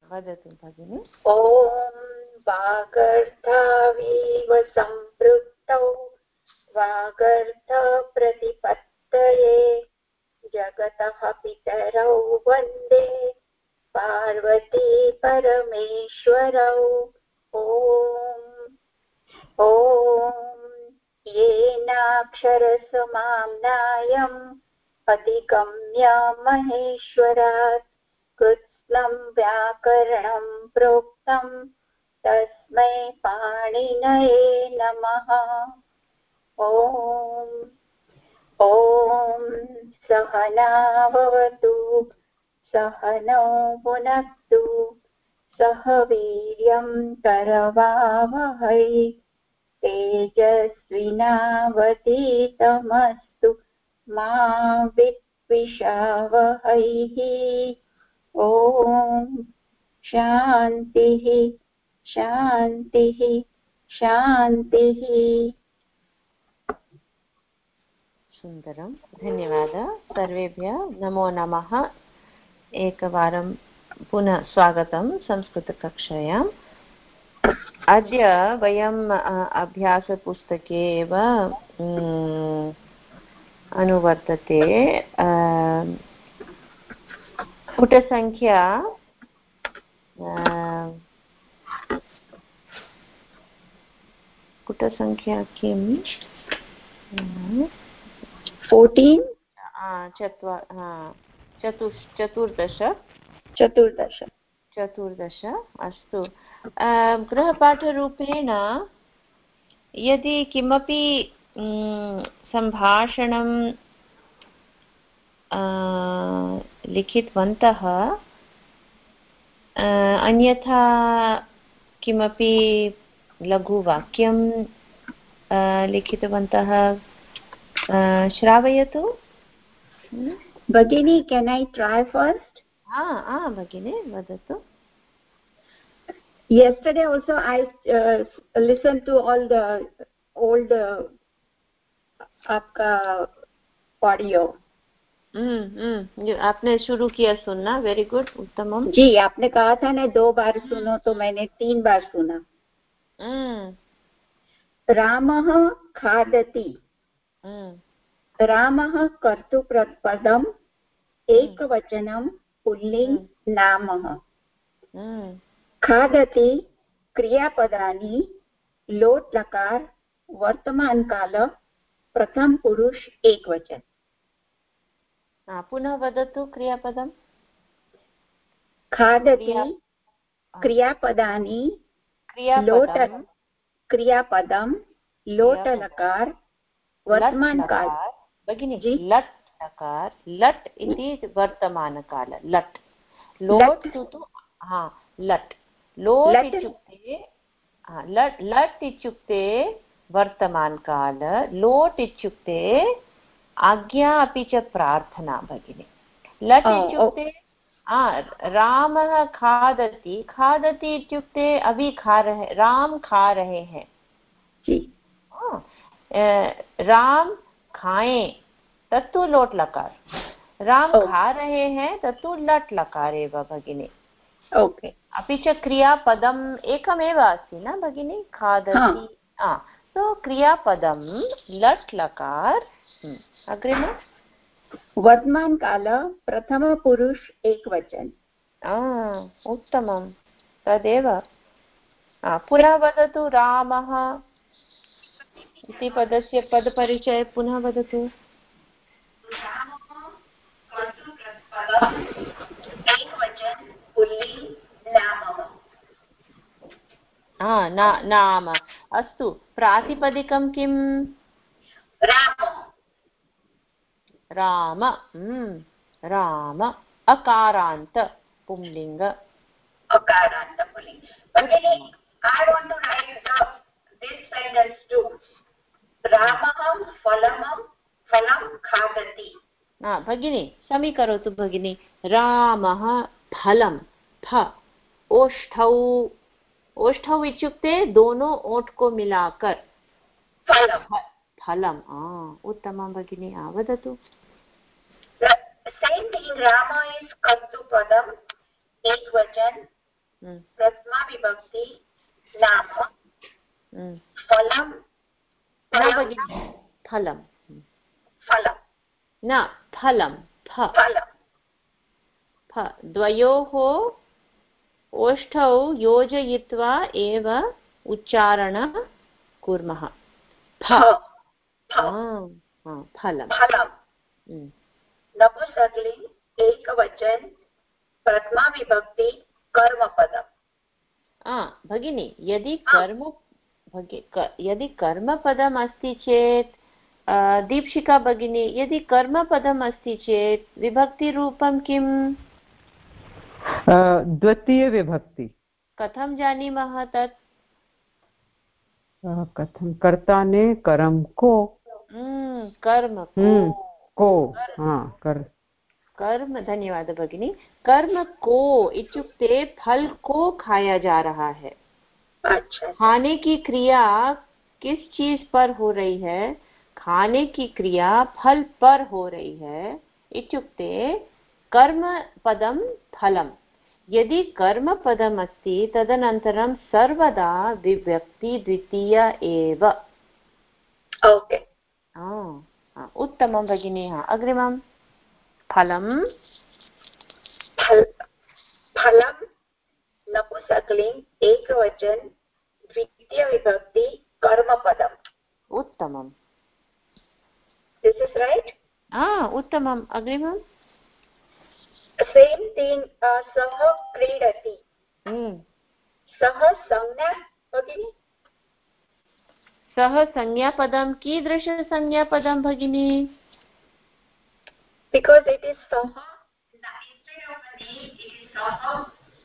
वदतु भगिनि। ॐ वागर्थावीव सम्पृक्तौ वागर्थप्रतिपत्तये जगतः पितरौ वन्दे पार्वती परमेश्वरौ। ॐ येनाक्षरसमाम्नायम् अधिगम्य महेश्वरात् कृत्स्नं व्याकरणं प्रोक्तं तस्मै पाणिनये नमः। ॐ सहनाववतु सहनौ भुनक्तु सह वीर्यं करवावहै तेजस्विनावधीतमस्तु मा विद्विषावहैः। ॐ शान्तिः शान्तिः शान्तिः। सुन्दरं, धन्यवादः सर्वेभ्यः, नमो नमः। एकवारं पुनः स्वागतं संस्कृतकक्षायाम्। अद्य वयम् अभ्यासपुस्तके एव अनुवर्तते पुटसङ्ख्या किम् 14 चतुर्दश। अस्तु, गृहपाठरूपेण यदि किमपि सम्भाषणं लिखितवन्तः अन्यथा किमपि लघुवाक्यं लिखितवन्तः श्रावयतु भगिनी। Can I try first? भगिनी वदतु। Yesterday also I listened to all the old आपका ऑडियो। आपने शुरू किया सुनना, वेरी गुड, उत्तमम जी। आपने कहा था ना 2 बार सुनो, तो मैंने 3 बार सुना। रामः खादति। रामः कर्तृपदम् एकवचनं पुल्लिङ्ग नामः। खादति क्रियापदानि लोट लकार वर्तमानकाल प्रथम पुरुष एकवचन। पुनः वदतु क्रियापदं। खादति क्रियापदानि क्रियापदं लोटलकार वर्तमानकाल। भगिनि लट् लकार, लट् इति वर्तमानकाल, लट् लोट् तु लट् लोट् इत्युक्ते लट् इत्युक्ते वर्तमानकाल, लोट् इत्युक्ते आज्ञा अपि च प्रार्थना। भगिनि लट् इत्युक्ते रामः खादति, खादति इत्युक्ते अभी खा रहे, राम खा रहे हैं। राम खाएं तत्तु लोट लकार, राम खा रहे हैं तत्तु लट् लकार एव भगिनि। ओके। अपि च क्रियापदम् एकमेव अस्ति न भगिनि, खादति। तो क्रियापदं लट् लकार। अग्रिम वर्तमानकाल प्रथम पुरुष एकवचन। उत्तमं, तदेव। पुनः वदतु रामः इति पदस्य पदपरिचय पुनः वदतु। नाम। अस्तु, प्रातिपदिकं किम्? राम। राम अकारान्त पुंलिङ्ग। I want to write this sentence too. रामः फलं खादति। भगिनी समीकरोतु भगिनी। रामः फलं, फ ओष्ठौ, ओष्ठौ इत्युक्ते दोनों ओठ को मिलाकर फलम्। उत्तमं भगिनी, वदतु। Same thing, Rama is कर्तृपदम् एकवचन, प्रथमा विभक्ति नाम फलम फलम फलम न फलम फ द्वयोः ओष्ठौ योजयित्वा एव उच्चारण कुर्मः फलम नपुंसकलिंग एकवचन प्रथमा विभक्ति कर्मपदम् भगिनी यदि कर्मपदम् अस्ति चेत् दीक्षिका भगिनी यदि कर्मपदम् अस्ति चेत् विभक्तिरूपं किम् द्वितीयविभक्ति कथं जानीमः तत् कथं कर्ताने करम को कर्म को कर्म धन्यवाद भगिनी कर्म को इत्युक्ते फल को खाया जा रहा है। अच्छा खाने की क्रिया किस चीज पर हो रही है खाने की क्रिया फल पर हो रही है इत्युक्ते कर्म पदम फलम यदि कर्म पदम् अस्ति तदनन्तरं सर्वदा विभक्ति द्वितीया एव ओके उत्तमं भगिनी अग्रिमं फलम फलम नपुंसकलिंग एकवचन द्वितीय विभक्ति कर्मपदम् उत्तमं दिस इज राइट उत्तमम् अग्रिमं सेम थिंग सह क्रीडति सह संज्ञा भगिनी सह संज्ञापदं कीदृशसंज्ञापदं भगिनी because it is saha instead of a name it is saha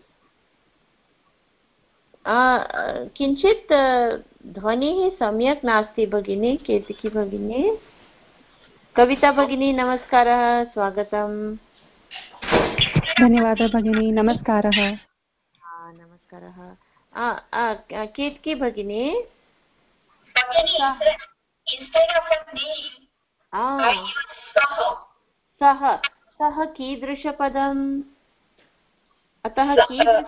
किञ्चित् ध्वनिः सम्यक् नास्ति भगिनी केतकी भगिनी कविता भगिनी नमस्कारः स्वागतम् धन्यवादः भगिनी नमस्कारः नमस्कारः केतकी भगिनी instead of a name सः कीदृशपदम् अतः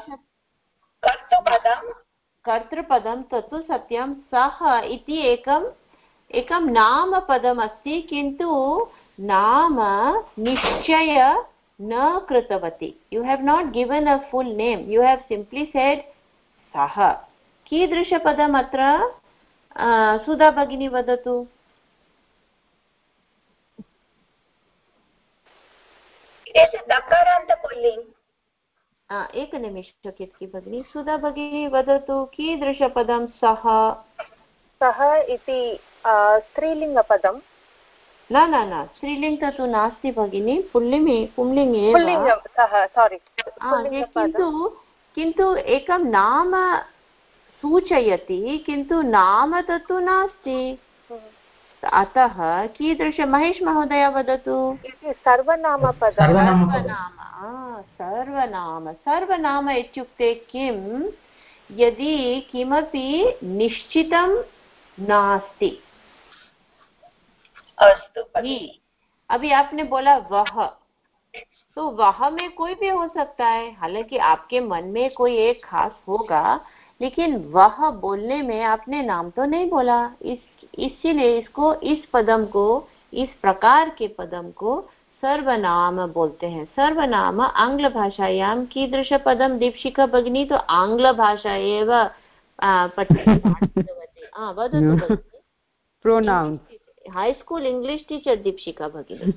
कर्तृपदं तत्तु सत्यं सः इति एकं नामपदम् अस्ति किन्तु नाम निश्चय न कृतवती you have not given a full name you have simply said सः कीदृशपदम् अत्र सुधा भगिनी वदतु एकनिमिषं केतकी भगिनी सुधा भगिनी वदतु कीदृशपदं सः इति स्त्रीलिङ्गपदं न न न स्त्रीलिङ्ग तु नास्ति भगिनी पुल्लिङ्गे किन्तु एकं नाम सूचयति किन्तु नाम तत्तु नास्ति अतः कीदृश महेश महोदय वदतु सर्वनाम इत्युक्ते किं यदि किमपि निश्चितं नास्ति अभी आपने बोला वह तो वह में कोई भी हो सकता है हालांकि आपके मन में कोई एक खास होगा लेकिन वह बोलने में आपने नाम तो नहीं बोला इसीलिए इसको इस पदम को इस प्रकार के पदम को सर्वनाम बोलते हैं सर्वनाम आंग्ल भाषायां कीदृश पदम दीक्षिका भगिनी तो आंग्ल भाषा एव पठितवती वदतु pronounce high school English teacher Dikshika भगिनी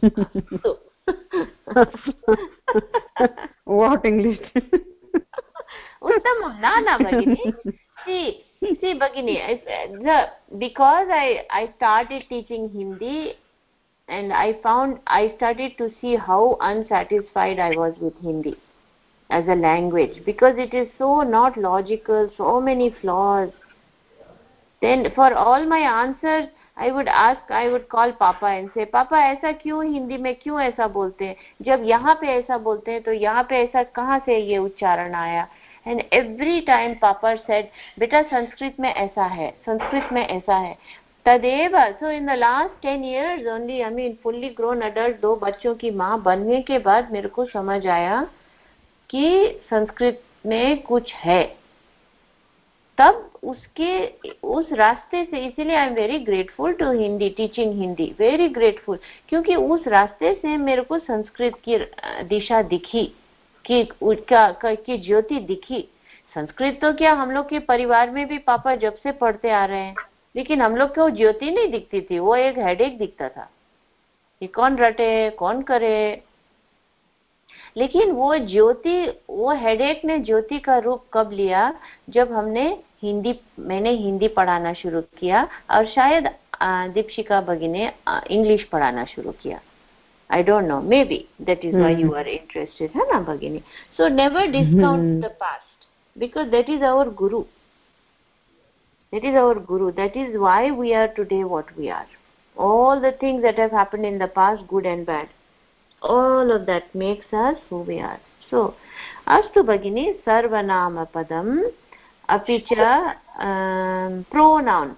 व्हाट इंग्लिश उत्तमं न भगिनी see Bhagini because I started teaching Hindi and I started to see how unsatisfied I was with Hindi as a language because it is so not logical, so many flaws. Then for all my answers I would call Papa and say Papa ऐसा क्यों हिंदी में क्यों ऐसा बोलते हैं जब यहाँ पे ऐसा बोलते हैं तो यहाँ पे ऐसा कहाँ से ये उच्चारण आया and every time Papa said beta Sanskrit में ऐसा है तदेव so in the last 10 years only I mean fully grown adult 2 बच्चों की माँ बनने के बाद मेरे को समझ आया कि संस्कृत में कुछ है, तब उस रास्ते से, इसीलिए I am very grateful to Hindi, teaching Hindi, very grateful, क्योंकि उस रास्ते से मेरे को संस्कृत की दिशा दिखी, कि ज्योति दिखी। संस्कृत तो क्या, हम लोग के परिवार में भी पापा जब से पढ़ते आ रहे हैं, लेकिन हम लोग को ज्योति नहीं दिखती थी, वो एक हेडेक दिखता था कि कौन रटे कौन करे। लेकिन वो ज्योति, वो हेडेक ने ज्योति का रूप कब लिया, जब मैंने हिंदी पढ़ाना शुरू किया, और शायद दीपशिका भगिनी इंग्लिश पढ़ाना शुरू किया। I don't know, maybe that is why you are interested, है ना भगिनी? So never discount the past, because that is our guru. That is our guru. That is why we are today what we are. All the things that have happened in the past, good and bad, all of that makes us who we are. So astu bhagini, sarvanama padam api cha pronoun.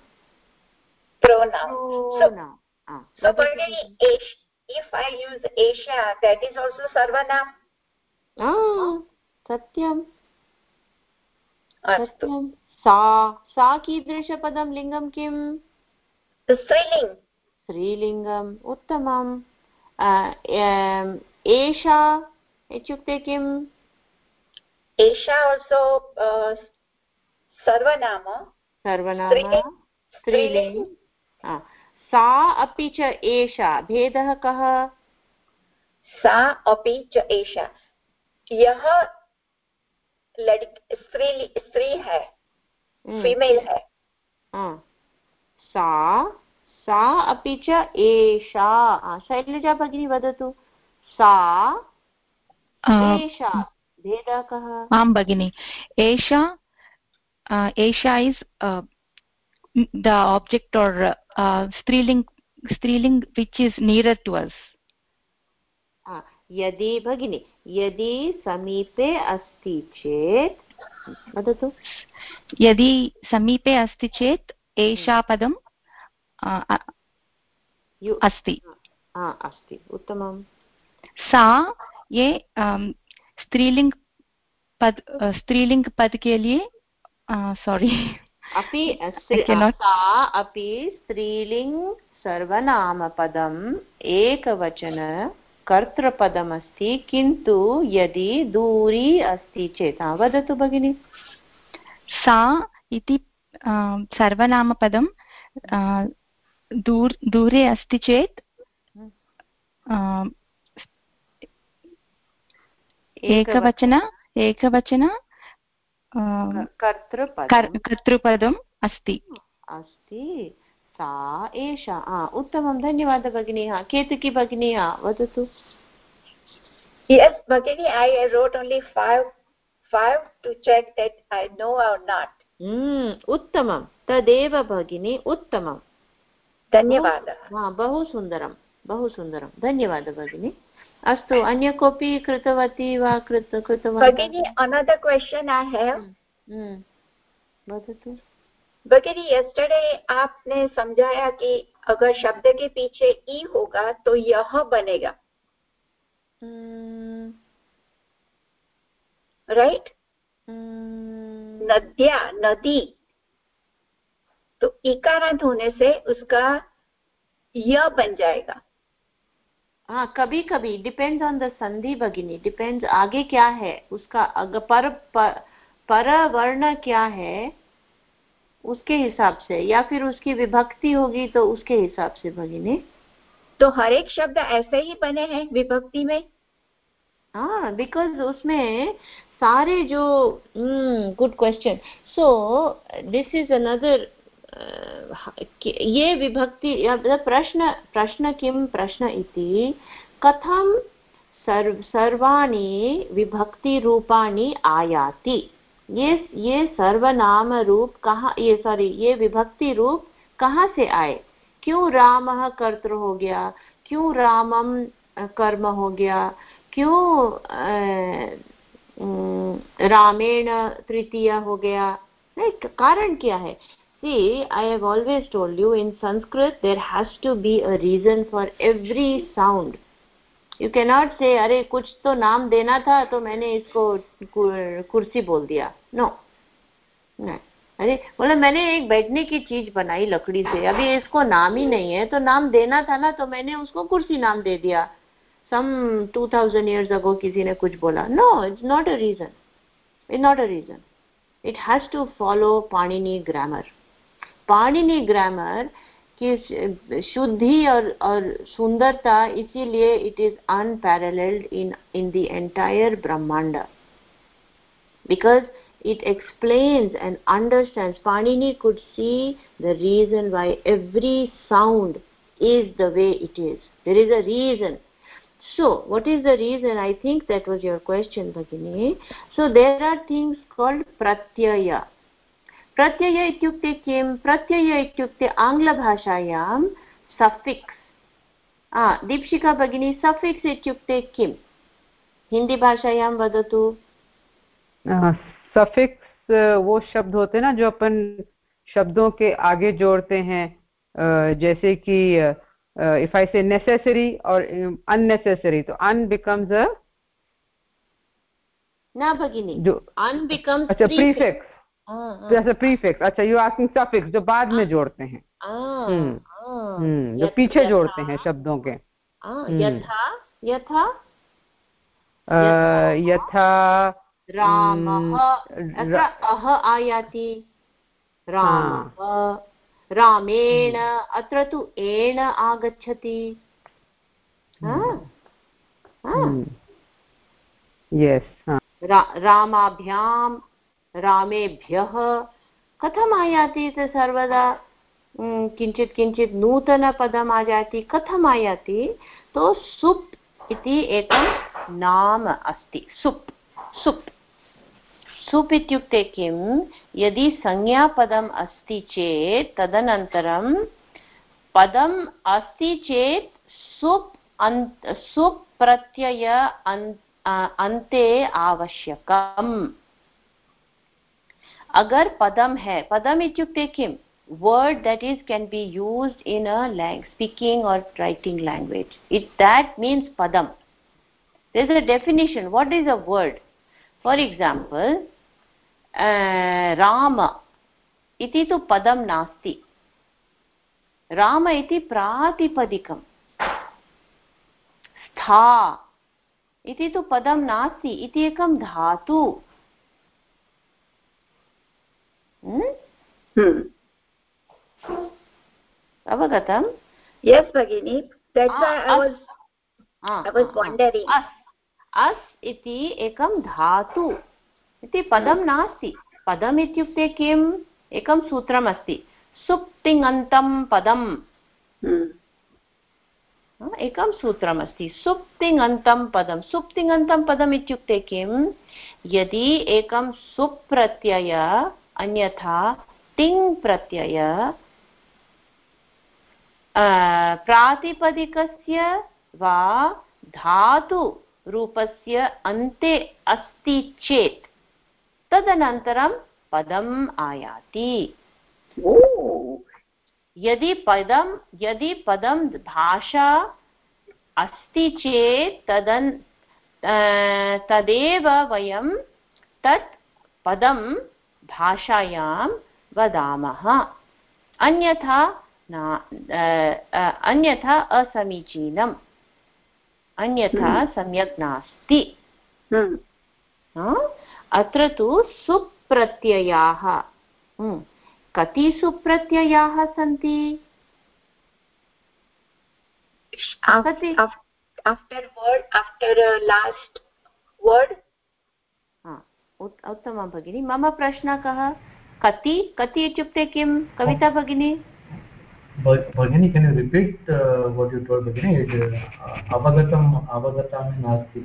So bhagini, if I use Asia, that is also sarvanam. Satyam. Astu. सा कीदृशपदं लिङ्गं किम्? स्त्रीलिङ्गम्। उत्तमम्। एषा इत्युक्ते किम्? एषा also सर्वनाम स्त्रीलिङ्ग। सा अपि च एषा, भेदः कः? सा अपि च एषा, यह स्त्री है, फीमेल है। सा अपि च एषा। शैलजा भगिनी वदतु, सा एषा, भेदः कः? आं भगिनि, एषा is the object or striling which is nearer to us. यदि भगिनी, यदि समीपे अस्ति चेत्, वदतु। यदि समीपे अस्ति चेत् एषा पदम् अस्ति। अस्ति, उत्तमम्। सा, ये स्त्रीलिंग पद के लिए सॉरी सा अपि स्त्रीलिंग सर्वनामपदम् एकवचन कर्तृपदमस्ति, किन्तु यदि दूरी अस्ति चेत्, वदतु भगिनि। सा इति सर्वनामपदं दूरे अस्ति चेत् एकवचन कर्तृपदम् अस्ति। सा एषा। उत्तमं, धन्यवादः भगिनी। केतकी भगिनी वदतु। Yes भगिनी, I wrote only five to check that I know or not. उत्तमं, तदेव भगिनी, उत्तमं, धन्यवादः। बहु सुन्दरं, बहु सुन्दरं, धन्यवादः भगिनी। अस्तु, अन्य कोऽपि कृतवती वा कृतवान्? भगिनी, another question I have. वदतु भगिनी। yesterday आपने समझाया कि अगर शब्द के पीछे ई होगा तो यह बनेगा, राइट? नद्या, नदी, तो इकारांत होने से उसका य बन जाएगा। कभी कभी डिपेंड्स ऑन द संधि भगिनी, डिपेंड्स आगे क्या है उसका, पर वर्ण क्या है उसके हिसाब से, या फिर उसकी विभक्ति होगी तो उसके हिसाब से भगिनी। तो हर एक शब्द ऐसे ही बने हैं विभक्ति में? बिकॉज उसमें सारे जो good question. So this is another, ये विभक्ति प्रश्न किं प्रश्न इति, कथं सर्वाणि विभक्ति रूपाणि आयाति, ये सर्वनाम रूप कहाँ, ये विभक्ति रूप कहाँ से आए? क्यों रामः कर्तृ हो गया, क्यों रामम कर्म हो गया, क्यों रामेण तृतीय हो गया, कारण क्या है? See, I have always told you, in Sanskrit there has to be a reason for every sound. You can not say अरे कुछ तो नाम देना था तो मैंने इसको कुर्सी बोल दिया. नो, अरे बोला मैंने एक बैठने की चीज बनाई लकड़ी से, अभी इसको नाम ही नहीं है तो नाम देना था ना, तो मैंने उसको कुर्सी नाम दे दिया. सम 2000 years ago किसी ने कुछ बोला. No, it's not a reason. It's not a reason. It has to follow Panini grammar. Panini grammar की शुद्धि और सुंदरता, इसीलिए it is unparalleled in the entire ब्रह्मांड, because it explains and understands. Panini could see the reason why every sound is the way it is. There is a reason. So what is the reason? I think that was your question, Bhagini. So there are things called pratyaya. Pratyaya ityukte kim? Pratyaya ityukte Angla bhashayaam suffix. Deepshika Bhagini, suffix ityukte kim? Hindi bhashayaam vadatu. Suffix वो शब्द होते हैं ना जो अपन शब्दों के आगे जोड़ते हैं, जैसे कि इफ आई से नेसेसरी और अननेसेसरी, तो अन बिकम्स अ ना भगिनी, जो अन बिकम्स अच्छा प्रीफिक्स. जैसे प्रीफिक्स. अच्छा, यू आस्किंग सफिक्स जो बाद में जोड़ते हैं. जो पीछे जोड़ते हैं शब्दों के. यथा यथा यथा रामः, अत्र अह आयाति. रामः, रामेण, अत्र तु एण आगच्छति. यस्. रामाभ्यां, रामेभ्यः कथम् आयाति? सर्वदा किञ्चित् किञ्चित् नूतनपदम् आयाति. कथम् आयाति? तो सुप् इति एकं नाम अस्ति. सुप्. सुप् सुप् इत्युक्ते किं? यदि संज्ञापदम् अस्ति चेत् तदनन्तरं पदम् अस्ति चेत् सुप् प्रत्यय अन्ते आवश्यकम्. अगर पदम है, पदम इत्युक्ते किं? Word that is can be used in a speaking or writing language. That means padam. There is a definition. What is a word? For example, Rama iti tu padam nasti. Rama iti pratipadikam. Stha iti tu padam nasti. Iti ekam dhatu. Avagatam? Yes, Bhagini. That's why I was wondering. As iti ekam dhatu. इति पदं नास्ति. पदम् इत्युक्ते किम्? एकं सूत्रम् अस्ति. सुप्तिङन्तं पदम्. एकं सूत्रम् अस्ति. सुप्तिङन्तं पदं. सुप्तिङन्तं पदम् इत्युक्ते किम्? यदि एकं सुप् प्रत्यय अन्यथा तिङ् प्रत्यय प्रातिपदिकस्य वा धातु रूपस्य अन्ते अस्ति चेत् तदनन्तरं पदम् आयाति. यदि पदं भाषा अस्ति चेत् तदेव वयं तत् पदं भाषायां वदामः. अन्यथा असमीचीनम्, अन्यथा सम्यक् नास्ति. अत्र तु सुप्रत्ययाः. कति सुप्रत्ययाः सन्ति? After word, after last word. उत्तमं भगिनी. मम प्रश्नः कः? कति इत्युक्ते किं? कविता भगिनी. Bhagini, can you repeat what you told, Bhagini? Avagatam nasti.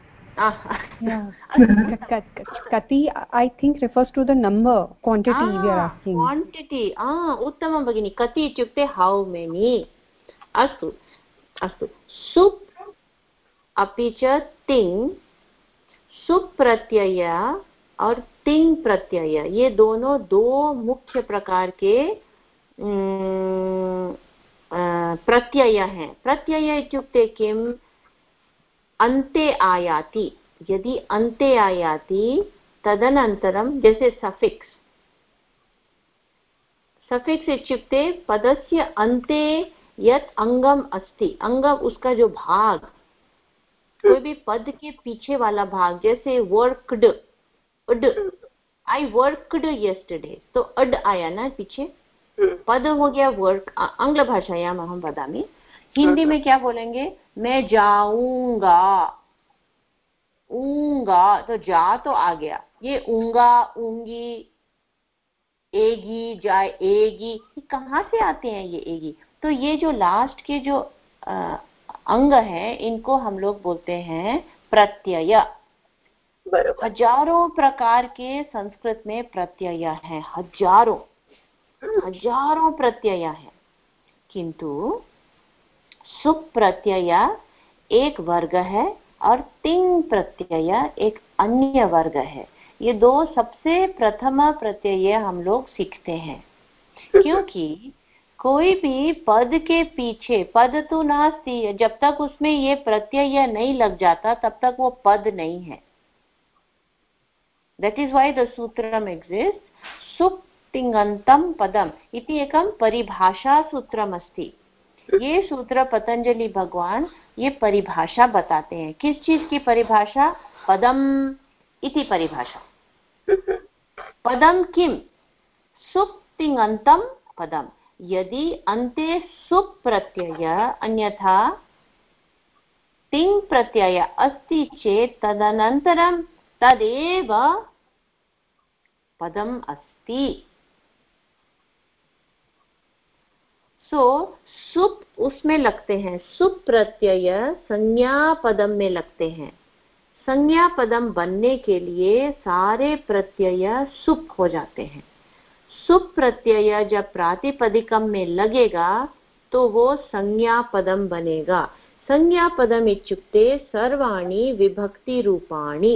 Kati, I think, refers to the number, quantity we are asking. Quantity. उत्तमं भगिनी. कति इत्युक्ते how many. अस्तु. सुप् अपि च तिङ्, सुप् प्रत्यय और तिङ् प्रत्यय, ये दोनों दो मुख्य प्रकार के प्रत्यय हैं. प्रत्यय इत्युक्ते किम्? अन्ते आयाति, यदि अन्ते आयाति तदनन्तरं, जैसे सफिक्स्, सफिक्स् इत्युक्ते पदस्य अन्ते यत् अङ्गम् अस्ति, अंगम उसका जो भाग, कोई भी पद के पीछे वाला भाग, जैसे वर्क्ड, अड, आई वर्क्ड यस्टरडे, तो अड आया ना पीछे, पद हो गया वर्क। आंग्ल भाषायाम् अहं वदामि, हिंदी में क्या बोलेंगे, मैं जाऊंगा, ऊंगा, तो जा तो आ गया, ये ऊंगा, ऊंगी, एगी, जाएगी, ये कहाँ से आते हैं ये एगी? तो ये जो लास्ट के जो अंग है, इनको हम लोग बोलते हैं प्रत्यय। हजारों प्रकार के संस्कृत में प्रत्यय है, हजारों प्रत्यय है, किंतु सुप प्रत्यय एक वर्ग है और तिंग प्रत्यय एक अन्य वर्ग है। ये दो सबसे प्रथम प्रत्यय हम लोग सीखते हैं, क्योंकि कोई भी पद के पीछे, पद तो नास्ति, जब तक उसमें ये प्रत्यय नहीं लग जाता तब तक वो पद नहीं है। That is why the sutram exists. सुप तिङन्तं पदम इति एकं परिभाषा सूत्रम अस्ति। ये सूत्र पतंजलि भगवान ये परिभाषा बताते हैं। किस चीज की परिभाषा? पदम इति परिभाषा। पदम किम? सुप तिङन्तं पदम। यदि अन्ते सुप प्रत्यय अन्यथा तिङ् प्रत्यय अस्ति चेत् तदनन्तरं तदेव पदम अस्ति। सुप उसमें लगते हैं, सुप प्रत्यय संज्ञा पदम में लगते हैं। संज्ञा पदम बनने के लिए सारे प्रत्यय सुप हो जाते हैं। सुप प्रत्यय जब प्रातिपदिकम में लगेगा तो वो संज्ञा पदम बनेगा। संज्ञा पदम इत्युक्ते सर्वाणि विभक्ति रूपाणि।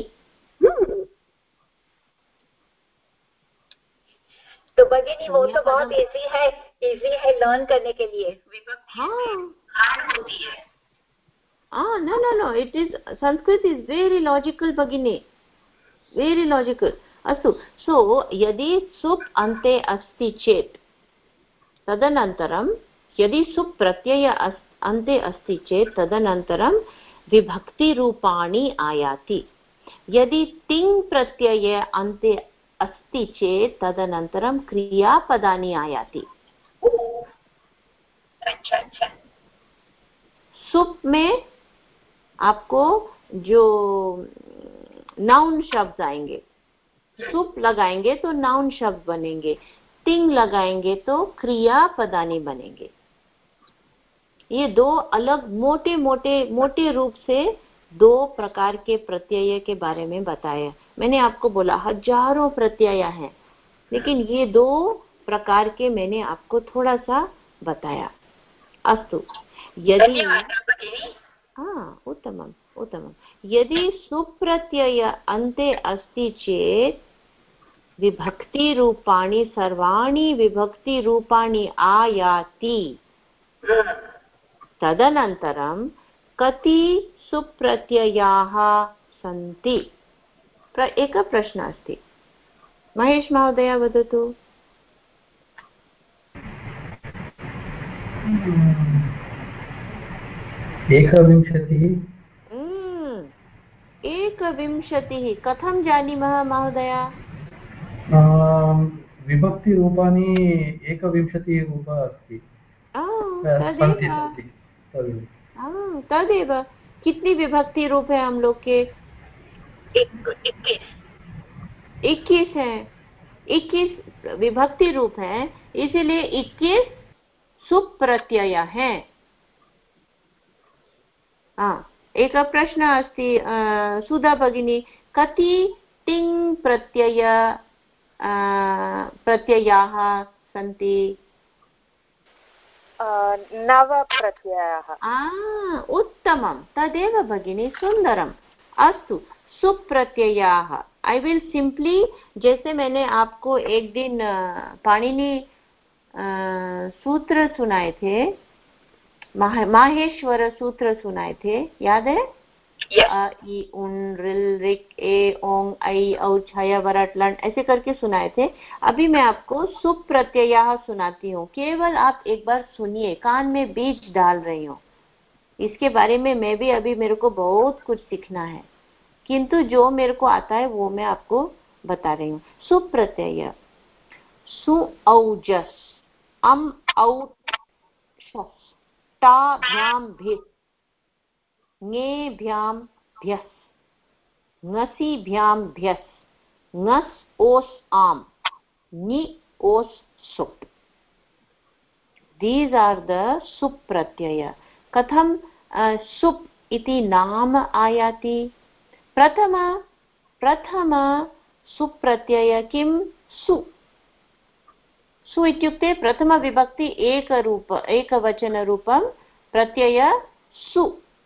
तो भगिनी वो तो बहुत इजी है लर्न करने के लिए। विभक्ति हार्ड होती है। No, it is, Sanskrit is very logical भगिनी, very logical। अस्तु, so यदि सुप अन्ते अस्ति चेत् तदनन्तरं, यदि सुप प्रत्यय अन्ते अस्ति चेत् तदनन्तरं विभक्ति रूपाणि आयाति। यदि तिङ् प्रत्यय अन्ते अस्ति चेत् तदनन्तरं क्रियापदानि आयाति। अच्छा। सुप में आपको जो नाउन शब्द आएंगे, सुप लगाएंगे तो नाउन शब्द बनेंगे, तिंग लगाएंगे तो क्रियापदानि बनेंगे। ये दो अलग मोटे रूप से दो प्रकार के प्रत्यय के बारे में बताया। मैंने आपको बोला हजारों प्रत्यय हैं, लेकिन ये दो प्रकार के मैंने आपको थोड़ा सा बताया। अस्तु, यदि उत्तमम्। यदि सुप्रत्यय अन्ते अस्ति चेत् विभक्ति रूपाणि सर्वाणि विभक्ति रूपाणि आयाति। तदनन्तरं कति सुप्रत्ययाः सन्ति? एकः प्रश्नः अस्ति, महेश महोदय वदतु। एकविंशतिः कथं जानीमः महोदय? विभक्तिरूपाणि एकविंशतिः अस्ति। तदेव। कितनी विभक्ति रूप है हम लोग के? 21 है। 21 विभक्ति रूप है, इसीलिए 21 सुप प्रत्यय है। एक प्रश्न अस्ति सुधा भगिनी, कति तिङ् प्रत्ययाः सन्ति? 9 प्रत्ययाः। उत्तमं, तदेव भगिनी, सुंदरम्। अस्तु, सुप्रत्ययाः। आई विल सिंपली, जैसे मैंने आपको एक दिन पाणिनि सूत्र सुनाए थे, माहेश्वर सूत्र सुनाए थे, याद है? अ इ उन रिल रिक ए ओंग आई औ छय वरट लन ऐसे करके सुनाए थे। अभी मैं आपको सुप प्रत्यय सुनाती हूँ, केवल आप एक बार सुनिए, कान में बीज डाल रही हूँ। इसके बारे में मैं भी अभी मेरे को बहुत कुछ सीखना है, किंतु जो मेरे को आता है वो मैं आपको बता रही हूँ। सुप प्रत्यय सु औजस अम औ टाभ्यां भिस् ङेभ्यां भ्यस् ङसीभ्यां भ्यस् ङस् ओस् आम् ङि ओस् सुप्। These are the sup pratyaya. Katham sup iti naam ayati? Prathama sup pratyaya kim su? सु इत्युक्ते प्रथम विभक्ति एकवचन रूपं प्रत्यय सु।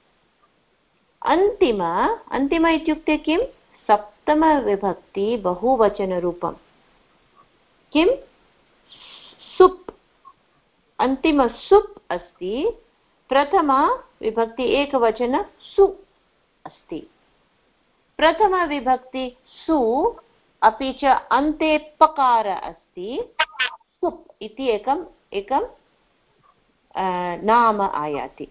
अन्तिम इत्युक्ते किं? सप्तम विभक्ति बहुवचन रूपं किं? सुप्। अन्तिम सुप् अस्ति, प्रथम विभक्ति एकवचन सु अस्ति। प्रथम विभक्ति सु अपि च अन्ते पकार अस्ति, सुप् इति एकं नाम आयाति।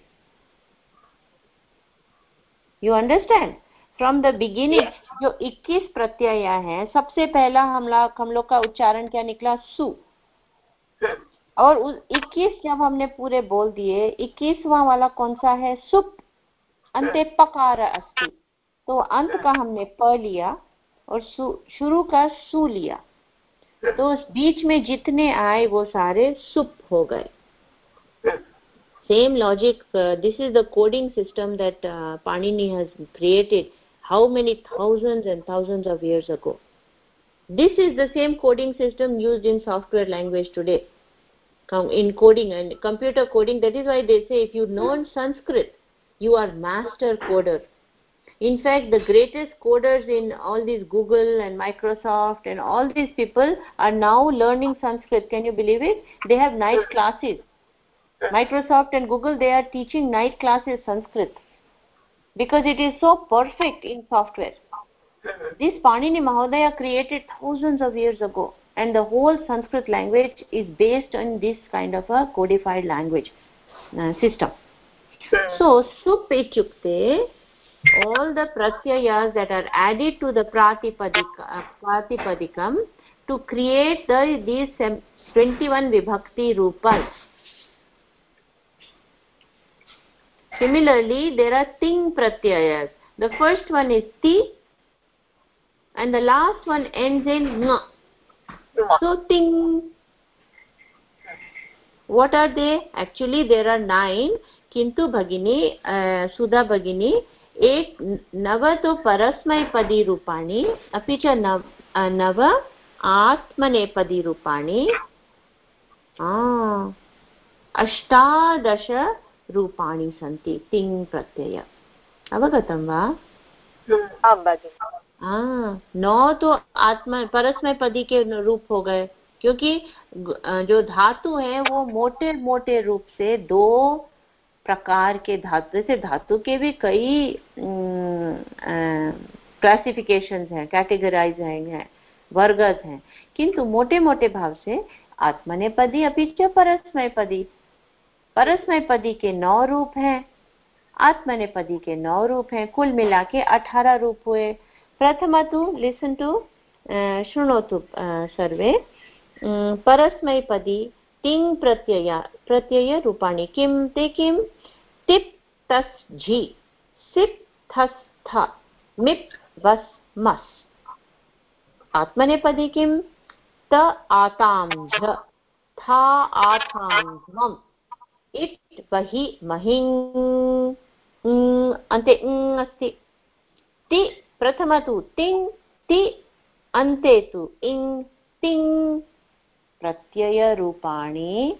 You understand? From the beginning जो 21 प्रत्यय हैं, सबसे पहला हम लोग का उच्चारण क्या निकला? सु। और 21 जब हमने पूरे बोल दिए, 21वां वाला कौन सा है? सुप्। अन्ते पकार अस्ति, तो अंत का हमने प लिया और शुरू का सु लिया, तो बीच में जितने आए वो सारे सुप हो गए। Same logic, this is the coding system that Panini has created how many thousands and thousands of years ago. This is the same coding system used in software language today, in coding and computer coding. That is why they say if you know Sanskrit, you are master coder. In fact, the greatest coders in all these Google and Microsoft and all these people are now learning Sanskrit. Can you believe it? They have night classes. Microsoft and Google, they are teaching night classes Sanskrit because it is so perfect in software. This Panini Mahodaya created thousands of years ago, and the whole Sanskrit language is based on this kind of a codified language system. So, sup ityukte, all the pratyayas that are added to the pratipadikam to create these 21 vibhakti rupas. Similarly, there are ting pratyayas. The first one is ti and the last one ends in nga. So ting. What are they? Actually there are 9, किंतु भगिनी सुधा भगिनी एक नव तो परस्मैपदी रूपाणि अपि च नव आत्मनेपदी रूपाणि, 18 रूपाणि सन्ति तिङ् प्रत्यय। अवगतं वा? आं भगिनि। 9 तो आत्मा परस्मैपदी के रूप हो गए, क्योंकि जो धातु है वो मोटे मोटे रूप से 2 प्रकार के धातु, जैसे धातु के भी कई क्लासिफिकेशंस हैं, कैटेगराइज हैं, वर्गस हैं, किंतु मोटे मोटे भाव से आत्मनेपदी अपि च परस्मैपदी। परस्मैपदी के 9 रूप हैं, आत्मनेपदी के 9 रूप हैं, कुल मिला के 18 रूप हुए। प्रथम तु लिसन टू, शृणोतु सर्वे। परस्मैपदी तिङ् प्रत्यय रूपाणि किं ते किं? टिप् तस् झि, सिप् थस् थ, मिप् वस् मस्। आत्मनेपदी किं? त आतां झ, था आथां झम्, इट् बहि महिं, अन्ते अस्ति। ति प्रथम तु तिङ्, ति अन्ते तु इङ्, तिङ् प्रत्यय रूपाणि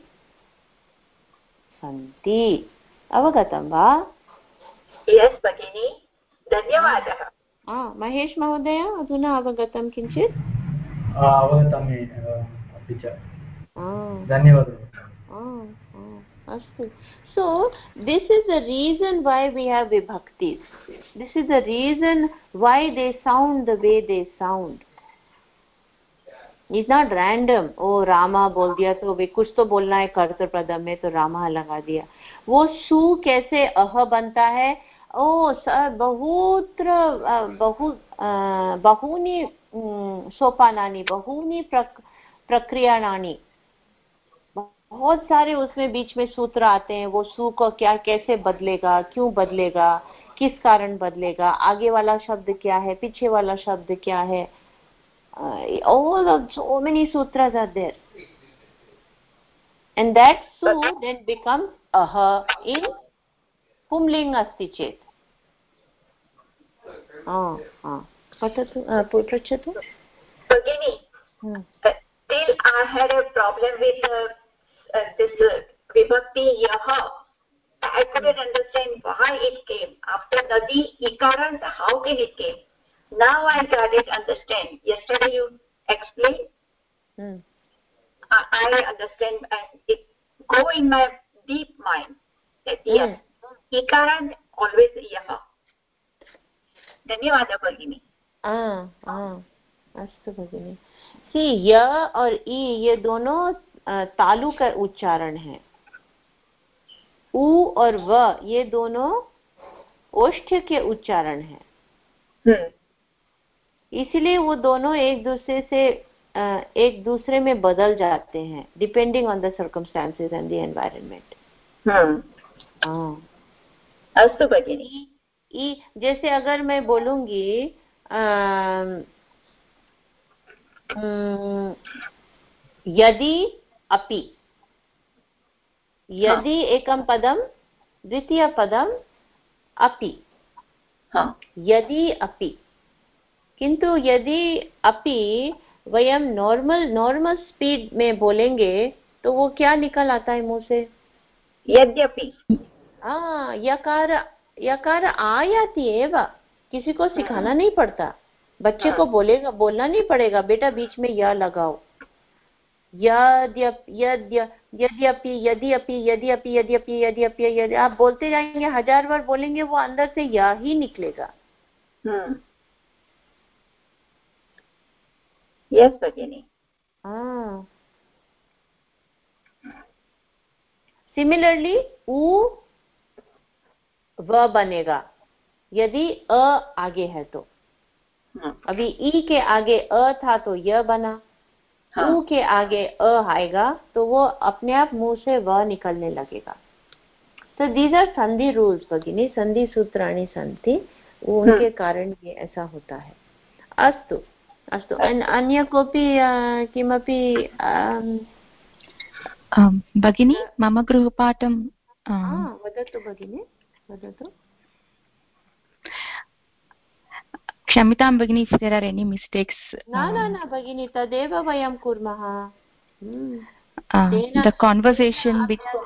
सन्ति। अवगतं वा? यस् भगिनी, धन्यवादः। महेश महोदय, अधुना अवगतं किञ्चित्? अवगतम् अपि च धन्यवादः। Astu. So this is the reason why we have vibhaktis. This is the reason why they sound the way they sound. It's not random. Oh, Rama बोल दिया तो वे कुछ तो बोलना है कर्तृपदम में तो रामा लगा दिया. वो सु कैसे अह बनता है? ओ बहूनि सोपानानि, बहूनि प्रक्रियाणानि, बहुत सारे उसमें बीच में सूत्र आते हैं. वो सु को क्या कैसे बदलेगा, क्यों बदलेगा, किस कारण बदलेगा, आगे वाला शब्द क्या है, पीछे वाला शब्द क्या है. So many sutras are there, and that su then becomes aha in pumling asti chet. Pratachatu. Bhagini, still I had a problem with this vibhakti yaha. I couldn't understand why it came after nadi ikarant. How can it came? Now I got it. Understand. Yesterday you explained. I understand, and it go in my deep mind that yes, ikarant always yaha. धन्यवाद भगिनी. अस्तु भगिनी. सी य और ई ये दोनों तालु का उच्चारण है. उ और व ये दोनों ओष्ठ के उच्चारण है. इसलिए वो दोनों एक दूसरे में बदल जाते हैं depending on the circumstances and the environment. अस्तु भगिनी. जैसे अगर मैं बोलूंगी यदि अपि, यदि एकं पदं, द्वितीय पदं अपि, यदि अपि. किंतु यदि अपि वयम नॉर्मल स्पीड में बोलेंगे तो वो क्या निकल आता है मुंह से? यद्यपि. यकार आयाति एव. किसी को सिखाना नहीं पड़ता. बच्चे को बोलना नहीं पड़ेगा बेटा बीच में य लगाओ. यदि आप बोलते जाएंगे 1000 बार बोलेंगे वो अंदर से य ही निकलेगा. यस भगिनी. सिमिलरली उ व बनेगा यदि अ आगे है तो. अभी ई के आगे अ था तो य बना. उ के आगे अ आएगा तो वो अपने आप मुंह से व निकलने लगेगा. तो दीज आर संधि रूल्स भगिनी. संधि सूत्राणि सन्ति. उनके कारण ये ऐसा होता है. अस्तु अस्तु. अन्य कोऽपि किमपि भगिनी मम गृहपाठं वदतु भगिनी, वदतु. क्षम्यतां भगिनी if there are any mistakes. न भगिनी तदेव वयं कुर्मः. The conversation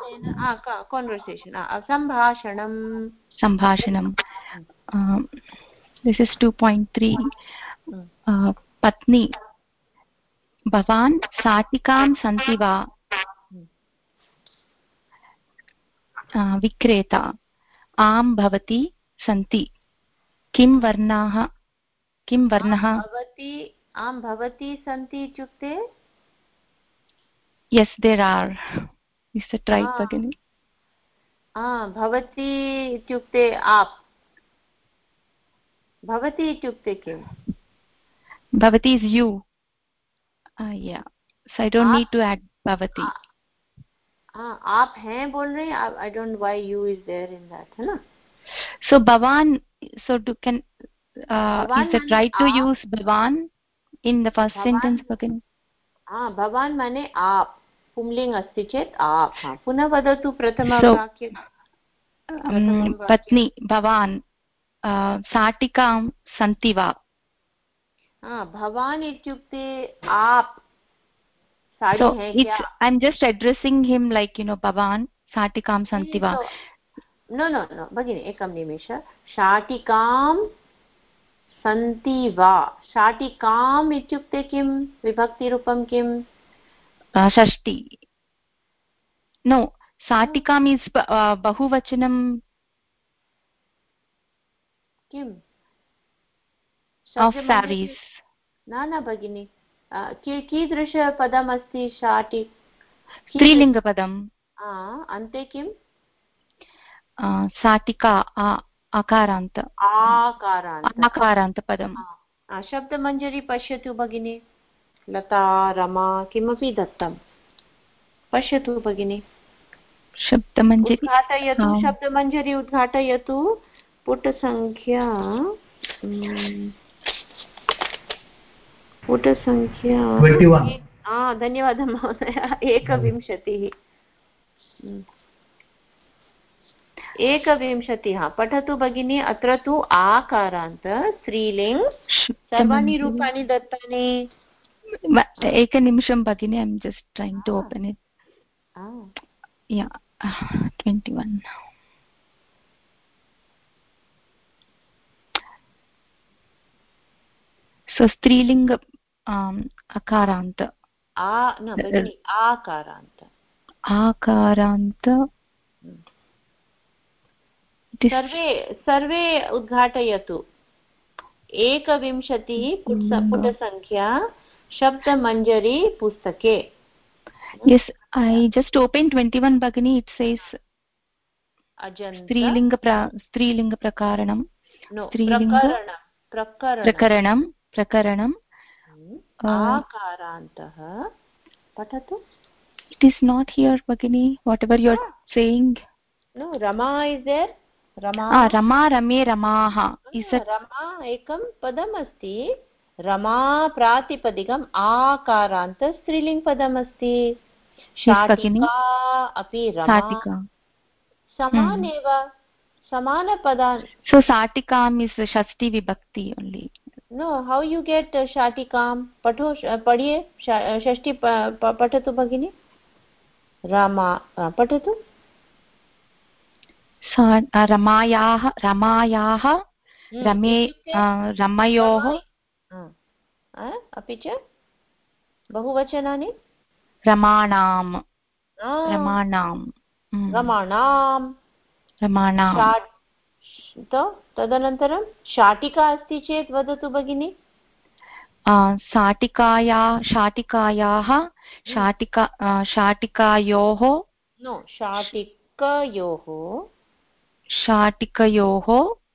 संभाषणं. This is 2.3. पत्नी भवान् शाटिकां सन्ति वा? विक्रेता आं भवती सन्ति. किं वर्णः? आं भवती सन्ति इत्युक्ते yes there are. Is that right भगिनी? भवती इत्युक्ते आप. भवती इत्युक्ते किं? Bhavati is you. Yeah, so I don't need to add bhavati. आप हैं बोल रहे हैं. I don't know why you is there in that, है ना? So bhavan, so is it right to use bhavan in the first sentence भगिनी? भवान् माने आप. पुंलिंग अस्ति चेत् आप. पुनः वदतु प्रथमवाक्यं. पत्नी भवान् शाटिकां सन्ति वा? भवान् इत्युक्ते आप. साड़ी है क्या? I'm just addressing him like भवान् शाटिकां सन्ति वा? No भगिनी एकं निमेष. शाटिकां सन्ति वा. शाटिकाम् इत्युक्ते किं? विभक्तिरूपं किं? षष्टि. No, शाटिका मीन्स् बहुवचनं किम् आफ् सारीस् न भगिनि कीदृशपदमस्ति शाटि स्त्रीलिङ्गपदम् अन्ते किम् शाटिका आकारान्तपदम् शब्दमञ्जरी पश्यतु भगिनि लता रमा किमपि दत्तं पश्यतु भगिनि शब्दमञ्जरी उद्घाटयतु शब्दमञ्जरी उद्घाटयतु पुटसङ्ख्या पुटसङ्ख्या 21 धन्यवादः महोदय 21 21 पठतु भगिनी अत्र तु आकारान्त स्त्रीलिङ्ग् सर्वाणि रूपाणि दत्तानि एकनिमिषं भगिनी I am just trying to open it 21 so स्त्रीलिङ्ग अकारान्त भगिनि आकारान्त सर्वे उद्घाटयतु 21 पुटसङ्ख्या शब्दमञ्जरी पुस्तके yes I just opened 21 bagini it says स्त्रीलिङ्ग प्रकारणं प्रकरणं आकारान्तः पठतु it is not here bagini whatever you are saying no rama is there Rama रमे रमाः रमा एकं पदम् अस्ति रमा प्रातिपदिकम् आकारान्त स्त्रीलिङ्गपदम् अस्ति शाटिका अपि रमा समानेव समानपदान् so शाटिकाम् is षष्ठी विभक्ति only no how you get शाटिकाम् पठिए षष्ठी पठतु भगिनि रमा पठतु रमायाः रमयोः अपि च बहुवचनानि रमाणां तदनन्तरं शाटिका अस्ति चेत् वदतु भगिनि शाटिकयोः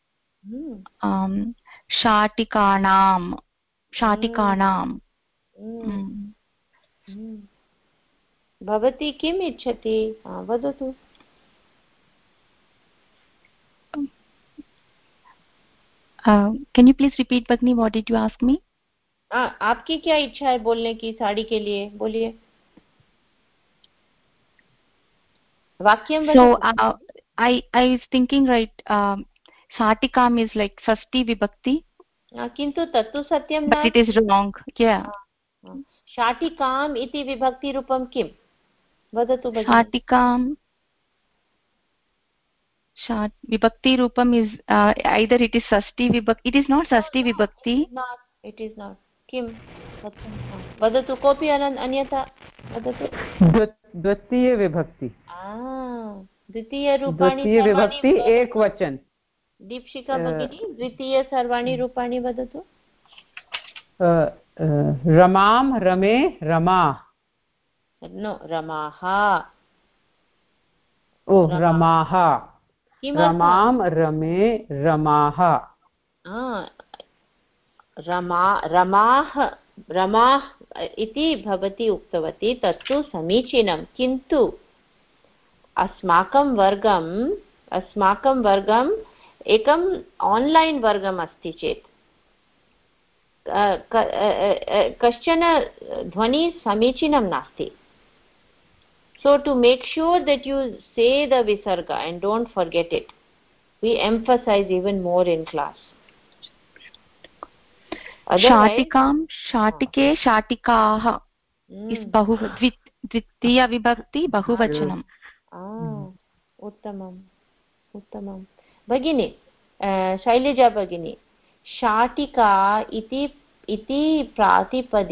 शाटिकानां भवती किम् इच्छति वदतु can you please repeat Bagni what did you ask me आपकी क्या इच्छा है बोलने की साड़ी के लिए बोलिए वाक्यं so I was thinking right shatikam is like षष्ठी विभक्ति किन्तु तत्तु सत्यं but it is wrong शाटिकाम् इति विभक्तिरूपं किं वदतु भगिनि शाटिकां विभक्तिरूपम् is either it is षष्ठी विभक्ति it is not षष्ठी विभक्ति it is not किं वदतु कोऽपि अन्यथा वदतु द्वितीय विभक्ति द्वितीय विभक्ति एकवचन दीक्षिका भगिनी द्वितीय सर्वाणि रूपाणि वदतु रमां रमे रमा रमाः रमाः रमां रमे रमाः रमाः इति भवती उक्तवती तत्तु समीचीनं किन्तु अस्माकं वर्गम् एकम् आन्लैन् वर्गम् अस्ति चेत् कश्चन ध्वनि समीचीनं नास्ति so to make sure that you say the visarga and don't forget it we emphasize even more in class शाटिकां शाटिके शाटिकाः is द्वितीय विभक्ति बहुवचनम् उत्तमं भगिनी शैलजा भगिनी शाटिका इति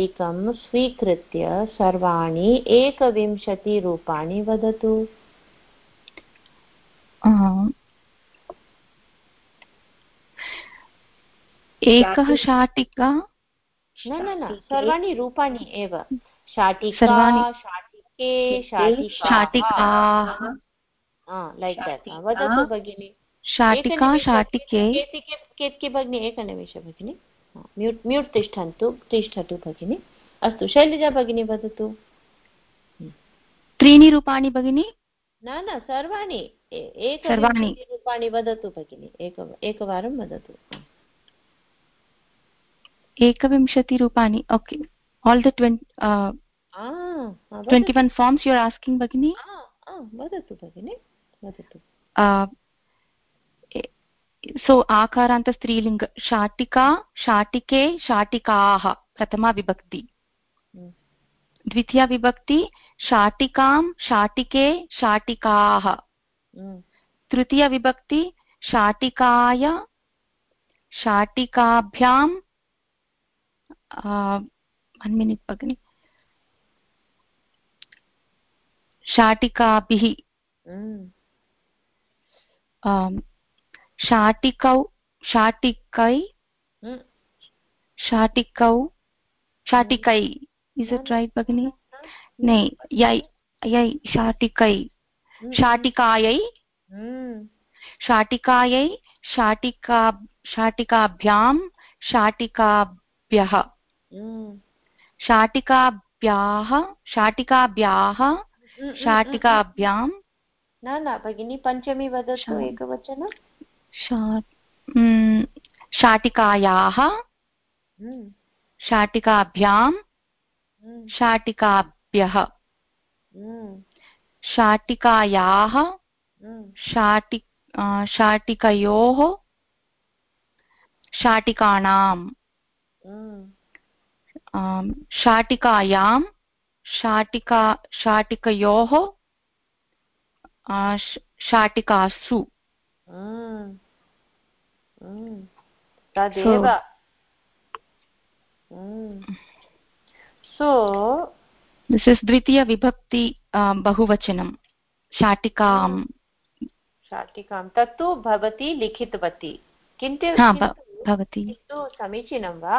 प्रातिपदिकं स्वीकृत्य सर्वाणि 21 रूपाणि वदतु एकः शाटिका न सर्वाणि रूपाणि एव शाटिका शाटिके शाटिकाः लैक् देट् वदतु भगिनि शाटिका शाटिके केतकी भगिनी एकनिमेषः भगिनि म्यूट् तिष्ठतु भगिनि अस्तु शैलजा भगिनी वदतु त्रीणि रूपाणि भगिनि न सर्वाणि एकविंशति रूपाणि वदतु भगिनि एकवारं वदतु 21 रूपाणि okay all the 21 forms you are asking bagini वदतु भगिनि वदतु so आकारान्त स्त्रीलिङ्ग शाटिका शाटिके शाटिकाः प्रथमा विभक्ति द्वितीया विभक्ति शाटिकां शाटिके शाटिकाः तृतीया विभक्ति शाटिकाय शाटिकाभ्यां one minute भगिनि शाटिकाभिः शाटिकौ शाटिकै शाटिकौ शाटिकै is it right भगिनि नहीं यै शाटिकै शाटिकायै शाटिकायै शाटिकाभ्यां शाटिकाभ्यः शाटिकाभ्याः शाटिकाभ्यां न भगिनि पञ्चमी वदतु एकवचनं शाटिकायाः शाटिकाभ्यां शाटिकाभ्यः शाटिकायाः शाटिकयोः शाटिकानां शाटिकायां शाटिकयोः शाटिकासु तदेव so this is द्वितीय विभक्ति बहुवचनं शाटिकां तत्तु भवती लिखितवती किन्तु समीचीनं वा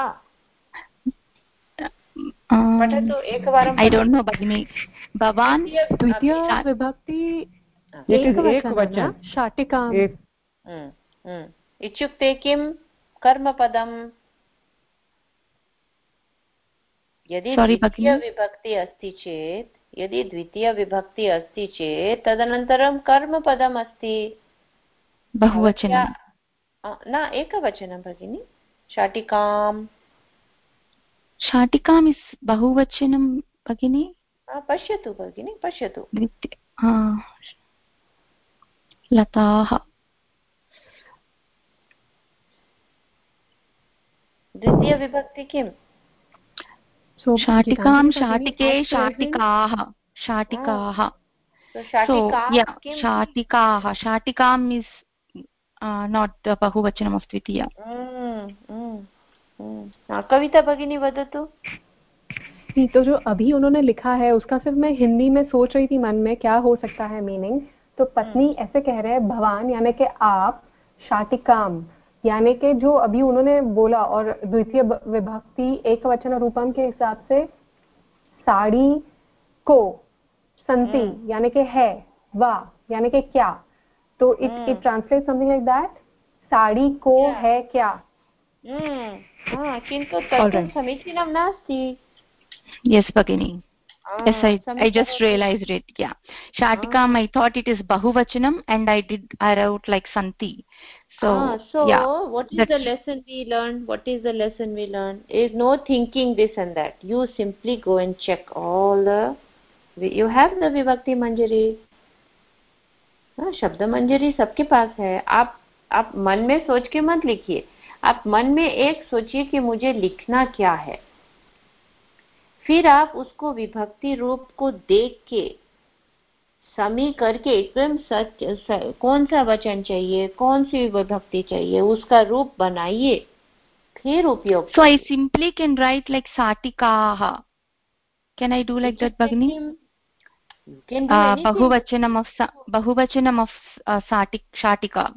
पठतु एकवारं I don't know भगिनि भवान् द्वितीय विभक्ति एकवचनं शाटिकां इत्युक्ते किं कर्मपदं यदि द्वितीय विभक्ति अस्ति चेत् तदनन्तरं कर्मपदम् अस्ति बहुवचनं न एकवचनं भगिनि शाटिकां इस् बहुवचनं भगिनि पश्यतु भगिनि पश्यतु लताः द्वितीय विभक्ति किम् शाटिकां शाटिके शाटिकाः शाटिकां इस् not the बहुवचनम of द्वितीय कविता भगिनी वदतु तो जो अभी उन्होंने लिखा है उसका सिर्फ मैं हिंदी में सोच रही थी मन में क्या हो सकता है मीनिंग तो पत्नी ऐसे कह रहे हैं भवान यानी कि आप शाटिकाम यानी कि जो अभी उन्होंने बोला और द्वितीय विभक्ति एकवचन रूपम के हिसाब से साड़ी को संति यानी कि है वा यानी कि क्या तो it translate something like that sari को है क्या किन्तु तत् समीचीनं नास्ति yes bagini yes I just realized it yeah shatikam I thought it is bahuvachanam and I wrote like santi so yeah what is the lesson we learned is no thinking this and that you simply go and check all the you have the vibhakti manjari शब्द मंजरी सबके पास है आप मन में सोच के मत लिखिए आप मन में एक सोचिए कि मुझे लिखना क्या है फिर आप उसको विभक्ति रूप को देख के समी करके एकदम कौन सा वचन चाहिए कौन सी विभक्ति चाहिए उसका रूप बनाइए फिर उपयोग so I simply can write like satikaah can I do like that bagni बहुवचनम् of शाटिका.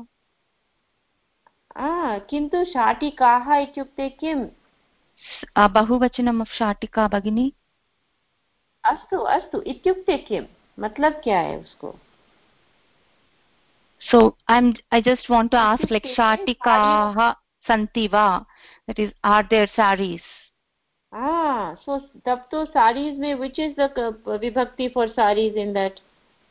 किन्तु शाटिकाः इत्युक्ते किम्? बहुवचनम् of शाटिका भगिनी. अस्तु अस्तु, इत्युक्ते किम्, मतलब क्या है उसको? So I just want to ask, like, shatikaah santi va, that is, are there sarees? So tab to sarees mein which is the vibhakti for sarees in that?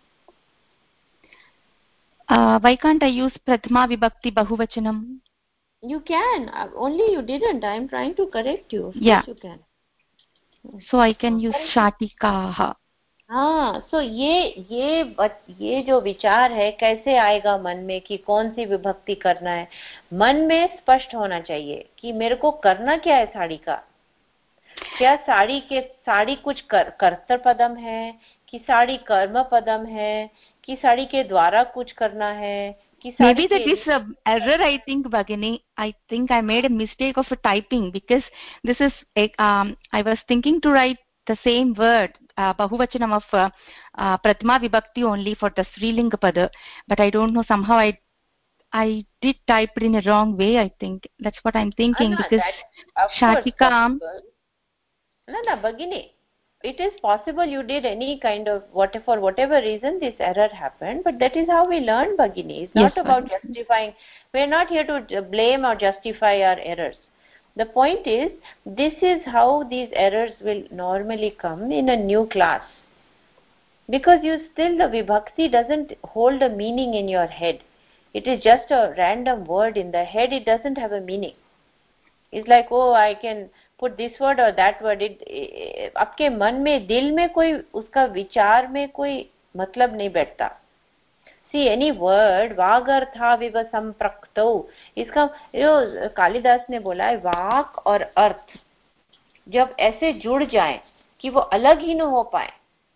Why can't I use prathama vibhakti bahuvachanam? You can, only you didn't. I am trying to correct you. Of yeah, course you can. So I can use shatikaah. So ये जो विचार है कैसे आएगा मन में कि कौन सी विभक्ति करना है? मन में स्पष्ट होना चाहिए कि मेरे को करना क्या है साड़ी का. क्या साड़ी कुछ कर्तृ पदम है, कि साड़ी कर्म पदम है, कि साड़ी के द्वारा कुछ करना है, कि maybe that is an error, I think, Bhagini. I think I made a mistake of typing, because this is I was thinking to write the same word, bahuvachanam of prathama vibhakti only for the strilinga pada, but I don't know, somehow I did type it in a wrong way. I think that's what I'm thinking, because shatika. No, Bhagini, it is possible you did any kind of for whatever reason this error happened, but that is how we learn, Bhagini. It's not about justifying. We are not here to blame or justify our errors. The point is, this is how these errors will normally come in a new class, because the vibhakti doesn't hold a meaning in your head. It is just a random word in the head. It doesn't have a meaning. It's like, oh, I can put this word or that word. आपके मन में, दिल में कोई उसका विचार में कोई मतलब नहीं बैठता. See, any word, वागर्था विव संप्रक्तौ, इसका जो कालिदास ने बोला है, वाक और अर्थ जब ऐसे जुड़ जाएं कि वो अलग ही न हो पाए,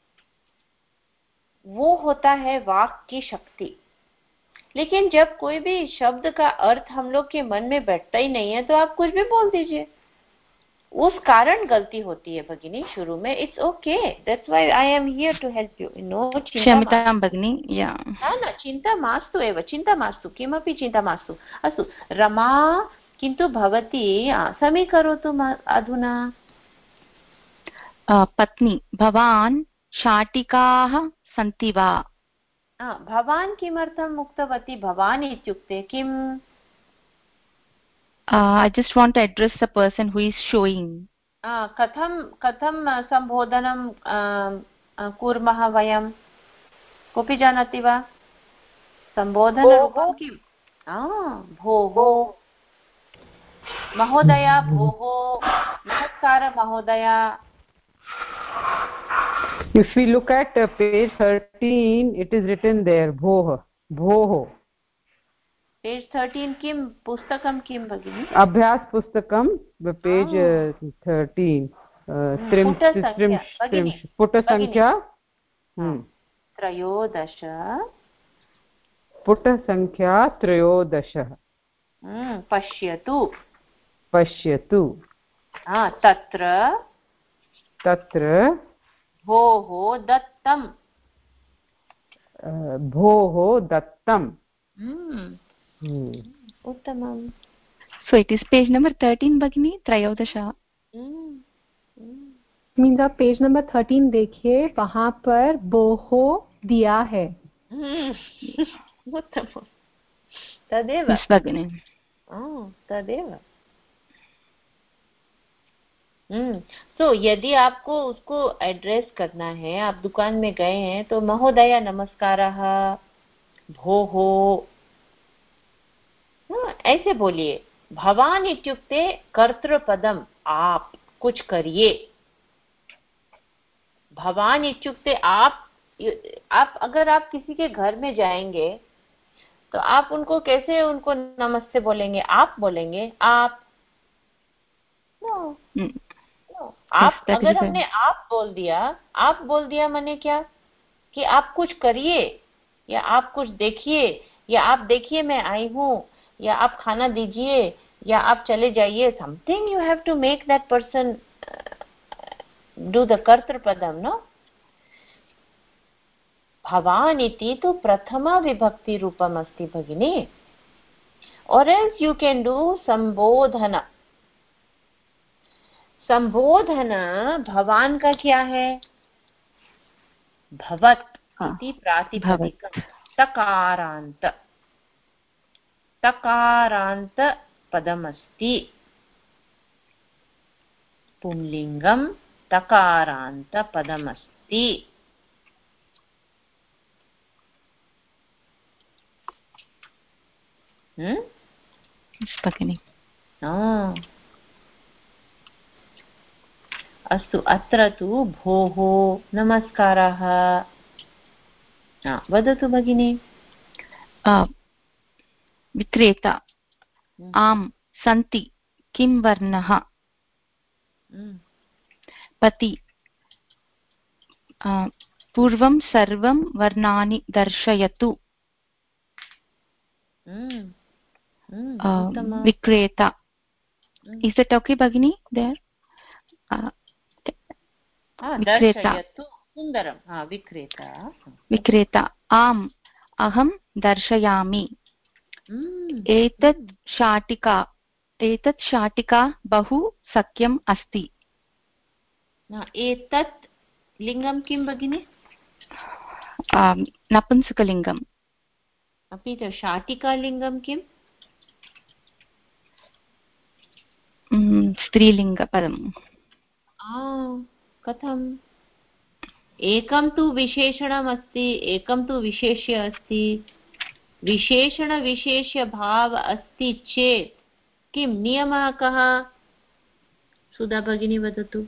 वो होता है वाक की शक्ति. लेकिन जब कोई भी शब्द का अर्थ हम लोग के मन में बैठता ही नहीं है, तो आप कुछ भी बोल दीजिए. उस कारण गलती होती है भगिनी शुरू में. It's okay, that's why I am here to help you. No क्षम्यतां भगिनी. न चिन्ता मास्तु एव, चिन्ता मास्तु, किमपि चिन्ता मास्तु. अस्तु, रमा, किन्तु भवती समीकरोतु अधुना. पत्नी, भवान् शाटिकाः सन्ति वा? भवान् किमर्थम् उक्तवती? भवान् इत्युक्ते किम्? I just want to address the person who is showing. कथं सम्बोधनं कुर्मः वयं? कोऽपि जानाति वा? सम्बोधनरूपं किम्? भोः, महोदय, भोः, नमस्कार महोदय. If we look at page 13, it is written there, bhoh, bhoh. Page 13 किं पुस्तकं किं भगिनि? अभ्यास पुस्तकं, page 13, पुटसङ्ख्या 13. पुटसङ्ख्या 13. पश्यतु, पश्यतु. तत्र भोः दत्तम्. भोः दत्तम्. उत्तमम्. So it is page number 13 भगिनी, 13. मीन्स आप पेज नंबर 13 देखिए, वहां पर बोहो दिया है. उत्तमम्. तदेव भगिनी. तदेव. तो यदि आपको उसको एड्रेस करना है, आप दुकान में गए हैं, तो महोदय नमस्कारः, भोः, ऐसे बोलिए. भवान् इत्युक्ते कर्तृपदम, आप कुछ करिए. भवान् इत्युक्ते आप अगर आप किसी के घर में जाएंगे तो आप उनको कैसे उनको नमस्ते बोलेंगे? आप बोलेंगे आप. आप अगर हमने आप बोल दिया माने क्या? कि आप कुछ करिए, या आप कुछ देखिए, या आप देखिए मैं आई हूँ, या आप खाना दीजिए, या आप चले जाइए. Something you have to make that person do the कर्तृपदम, नो? भवान् इति तु प्रथमा विभक्ति रूपम् अस्ति भगिनी. Or else you can do संबोधन. संबोधन भवान का क्या है? भवत् इति प्रातिपदिकम्. तकारान्त. तकारान्त पदमस्ति. पुंलिङ्गं तकारान्त पदमस्ति. भगिनि. अस्तु, अत्र तु भोः नमस्कारः. वदतु भगिनी. विक्रेता. आम् सन्ति. किं वर्णः? पति. पूर्वं सर्वं वर्णानि दर्शयतु. विक्रेता. Is it okay भगिनी there? विक्रेता. सुन्दरं. विक्रेता. विक्रेता. आम् अहं दर्शयामि. एतत् शाटिका बहु सख्यम् अस्ति. एतत् लिङ्गं किं भगिनि? नपुंसकलिङ्गम्. अपि च शाटिकालिङ्गं किम्? स्त्रीलिङ्गपदम्. कथम्? एकं तु विशेषणम् अस्ति, एकं तु विशेष्य अस्ति. विशेषणविशेष्यभाव अस्ति चेत् किं नियमः कः? सुधा भगिनी वदतु.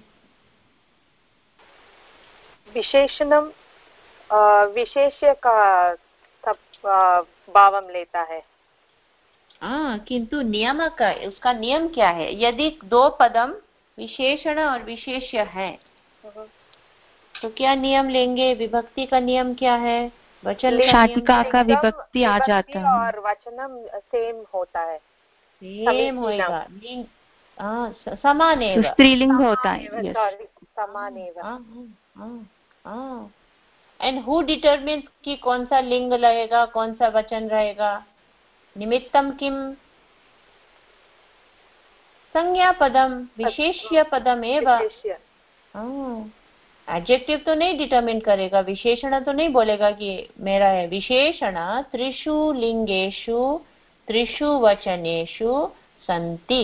विशेषणं विशेष्य का भावं लेता है. किंतु नियम का, उसका नियम क्या है? यदि दो पदम विशेषण और विशेष्य है तो क्या नियम लेंगे? विभक्ति का नियम क्या है? वचन शाटिका का विभक्ति आ जाता है और वचनम सेम होता है. सेम होएगा. समान है. स्त्रीलिंग होता है. समान है. एंड हु डिटरमिन्स कि कौन सा लिंग रहेगा, कौन सा वचन रहेगा? निमित्तं किम? संज्ञा पदम, विशेष्य पदम एवं. एडजेक्टिव तो नहीं डिटरमिन करेगा, विशेषण तो नहीं बोलेगा कि मेरा है. विशेषण त्रिषु लिंगेषु त्रिषु वचनेषु सन्ति.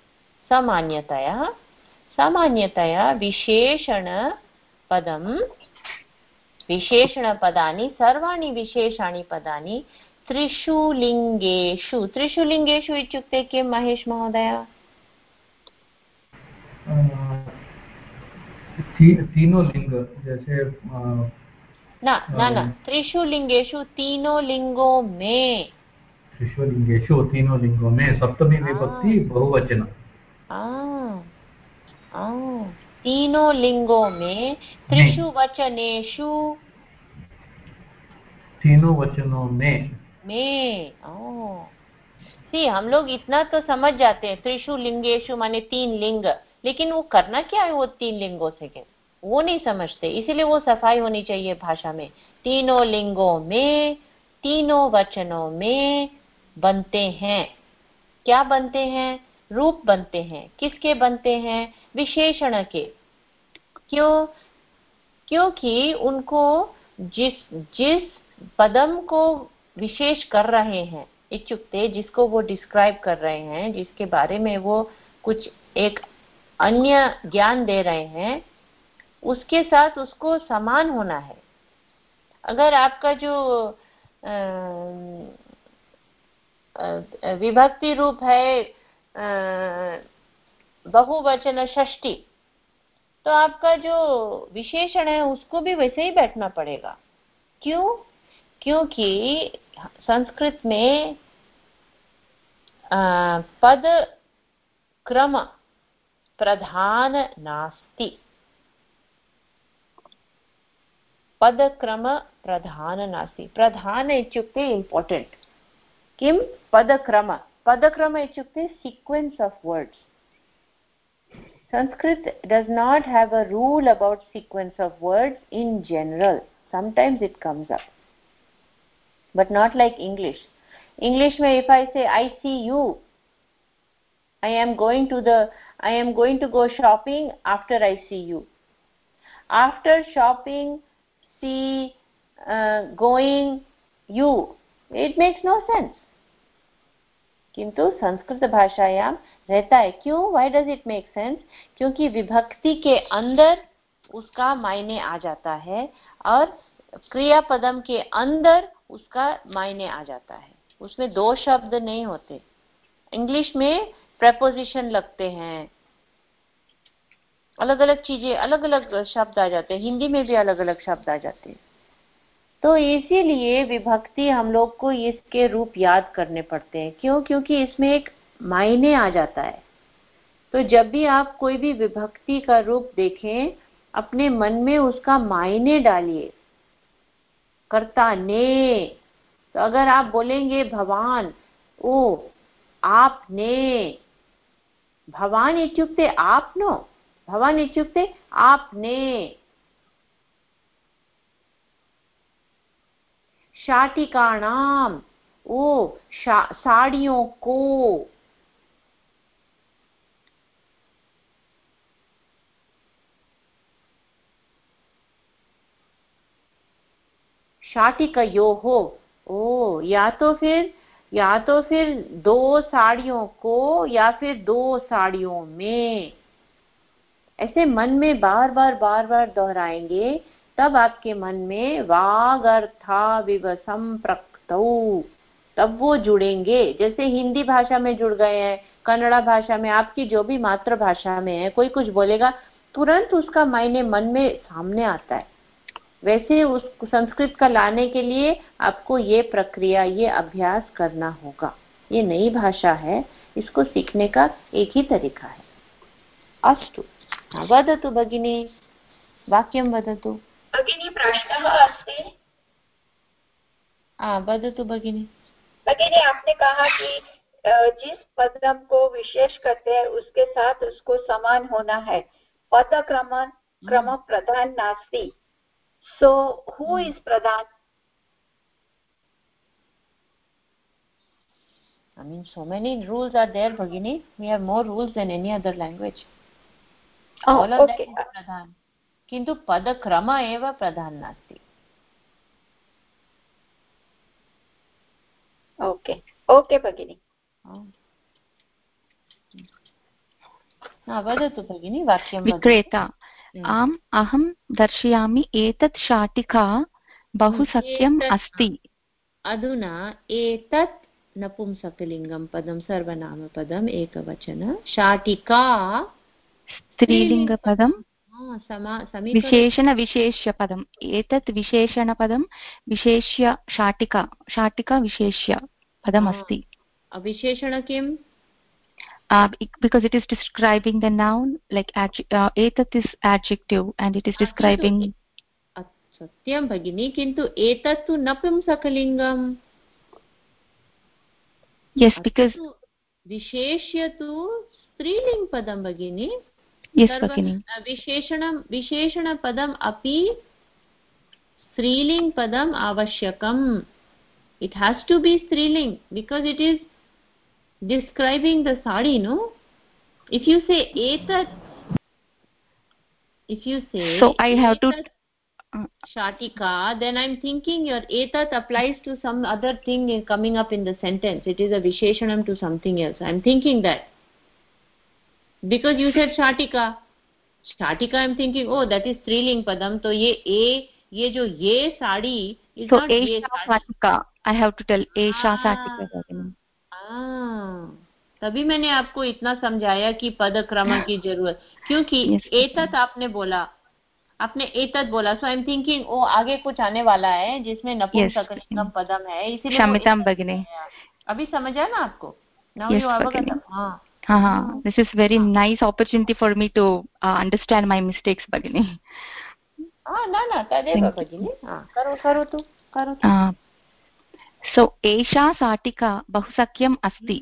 सामान्यतया विशेषण पदम, विशेषणपदानि सर्वाणि विशेषाणि पदानि त्रिषु लिंगेषु. त्रिषु लिंगेषु इत्युक्ते किं महेश महोदय? तीनों लिंग जैसे ना त्रिषु लिंगेषु तीनों लिंगों में. त्रिषु लिंगेषु तीनों लिंगों में सप्तमी विभक्ति बहुवचन. तीनों लिंगों में त्रिषु वचनेषु तीनों वचनों में. हम लोग इतना तो समझ जाते हैं त्रिषु लिंगेषु माने तीन लिंग, लेकिन वो करना क्या है वो तीन लिंगों से के वो नहीं समझते. इसीलिए वो सफाई होनी चाहिए भाषा में. तीनों लिंगों में तीनों वचनों में बनते हैं. क्या बनते हैं? रूप बनते हैं. किसके बनते हैं? विशेषण के. क्यों? क्योंकि उनको जिस पदम को विशेष कर रहे हैं, इत्युक्ते जिसको वो डिस्क्राइब कर रहे हैं, जिसके बारे में वो कुछ एक अन्य ज्ञान दे रहे हैं, उसके साथ उसको समान होना है. अगर आपका जो विभक्ति रूप है बहुवचन षष्ठी, तो आपका जो विशेषण है उसको भी वैसे ही बैठना पड़ेगा. क्यों? क्योंकि संस्कृत में पद क्रम प्रधान नास्ति. पदक्रम प्रधान नास्ति. प्रधान इत्युक्ते इम्पोर्टेंट. किं? पदक्रम. पदक्रम इत्युक्ते sequence of words. Sanskrit does not have a rule about sequence of words in general. sometimes it comes up, but not like English. English mein if I say I see you, I am going to go shopping after I see you. After shopping, see, going, you, it makes no sense. किंतु संस्कृत भाषायां रहता है. क्यों? Why does it make sense? क्योंकि विभक्ति के अंदर उसका मायने आ जाता है और क्रियापदम के अंदर उसका मायने आ जाता है. उसमें दो शब्द नहीं होते. इंग्लिश में प्रेपोजिशन लगते हैं, अलग अलग चीजें, अलग अलग शब्द आ जाते हैं. हिंदी में भी अलग अलग शब्द आ जाते हैं. तो इसीलिए विभक्ति हम लोग को इसके रूप याद करने पड़ते हैं. क्यों? क्योंकि इसमें एक मायने आ जाता है. तो जब भी आप कोई भी विभक्ति का रूप देखें, अपने मन में उसका मायने डालिए. कर्ता ने, तो अगर आप बोलेंगे भवान, ओ आपने, भवान इत्युक्ते आपनो, भवान इत्युक्ते आपने. शाटिकाणाम, ओ साड़ियों को. शाटिकयोः, ओ या तो फिर दो साड़ियों को या फिर दो साड़ियों में. ऐसे मन में बार बार दोहराएंगे, तब आपके मन में वागर्था विव संप्रक्तौ, तब वो जुड़ेंगे. जैसे हिंदी भाषा में जुड़ गए हैं, कन्नड़ा भाषा में, आपकी जो भी मातृभाषा में है, कोई कुछ बोलेगा तुरंत उसका मायने मन में सामने आता है. वैसे उस संस्कृत का लाने के लिए आपको ये प्रक्रिया, ये अभ्यास करना होगा. ये नई भाषा है, इसको सीखने का एक ही तरीका है. अस्तु, वदतु भगिनी, वाक्यं वदतु. भगिनी प्रश्नः अस्ति. वदतु भगिनी. भगिनी, आपने कहा कि जिस पदम को विशेष करते हैं उसके साथ उसको समान होना है. पद क्रम प्रधान नास्ति. So who is pradhan? I mean, so many rules are there, Bhagini. We have more rules than any other language. All of okay. that is pradhan. Kintu pada krama eva pradhan nasti. Okay. Okay, Bhagini. वदतु भगिनी, वाक्यं वदतु. विक्रेता, आम्, अहं दर्शयामि, एतत् शाटिका बहु सख्यम् अस्ति. अधुना एतत् नपुंसकलिङ्गं पदं, सर्वनामपदम्, एकवचन. शाटिका स्त्रीलिङ्गपदं, विशेषणविशेष्यपदम्. एतत् विशेषणपदं विशेष्य शाटिका, शाटिका विशेष्य पदमस्ति. विशेषण किम्? Because it is describing the noun, like etat is adjective and it is describing. सत्यं भगिनी, किन्तु एतत् तु नपुंसकलिङ्गम्. Yes, because विशेष्य तु स्त्रीलिङ्गपदं भगिनी. Yes, भगिनी. विशेषणपदम् अपि स्त्रीलिङ्गपदम् आवश्यकम्. It has to be striling because it is describing the sari, no? If you say etat, so I have to shatika, then I'm thinking your etat applies to some other thing coming up in the sentence. It is a visheshanam to something else. I'm thinking that because you said shatika, I'm thinking, oh, that is striling padam. So ye jo ye sari is so not ye shatika. I have to tell esha shatika. तभी मैंने आपको इतना समझाया कि पद क्रम की जरूरत, क्योंकि एतत् आपने बोला, सो आई एम थिंकिंग ओ आगे कुछ आने वाला है जिसमें नपुंसकलिंगम पदम है, इसीलिए क्षम्यतां भगिनी. अभी समझ आया ना आपको? नाउ यू अवगत. हाँ, this is very nice opportunity for me to understand my mistakes, भगिनी. ना तदेव भगिनी. करो तु. So एषा शाटिका बहुसख्यम् अस्ति.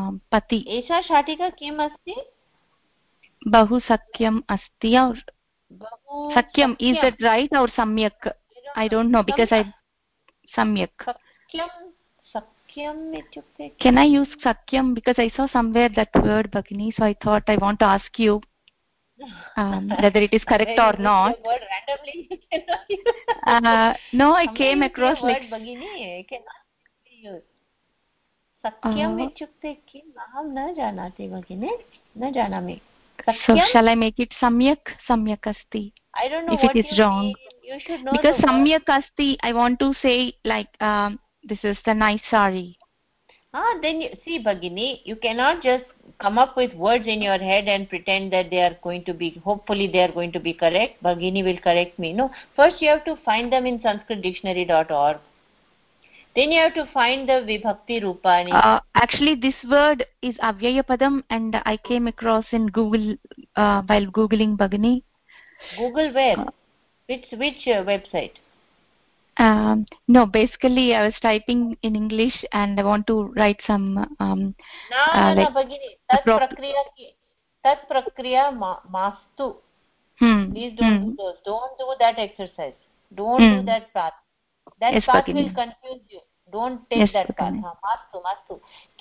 पति, एषा शाटिका किम् अस्ति? बहुसख्यम् अस्ति. और Sakyam, is that right or Samyak? I don't know because Samyak. Sakyam ityukte. Can I use Sakyam because I saw somewhere that word Bhagini, so I thought I want to ask you whether it is correct or not. Word randomly you cannot use. No, I came across word like Bhagini cannot use. Sakyam ityukte kim? Aham na janati Bhagini. Na janami. So shall I make it Samyak? Samyak asti. I don't know if what it is wrong. Mean. You should know because the word. Samyak asti, I want to say like this is the nice sari. Then you see, Bhagini, you cannot just come up with words in your head and pretend that they are going to be, hopefully they are going to be correct. Bhagini will correct me. No, first you have to find them in sanskritdictionary.org. Then you have to find the Vibhakti Rupani. Actually, this word is Avyaya Padam, and I came across in Google while Googling Bhagini. Google where? Which website? No, basically I was typing in English and I want to write some No, Bhagini. Tat prakriya mastu. Please don't do those. Don't do that exercise. Don't do that path. That yes, path Bhagini. will confuse you. Don't take that path. मास्तु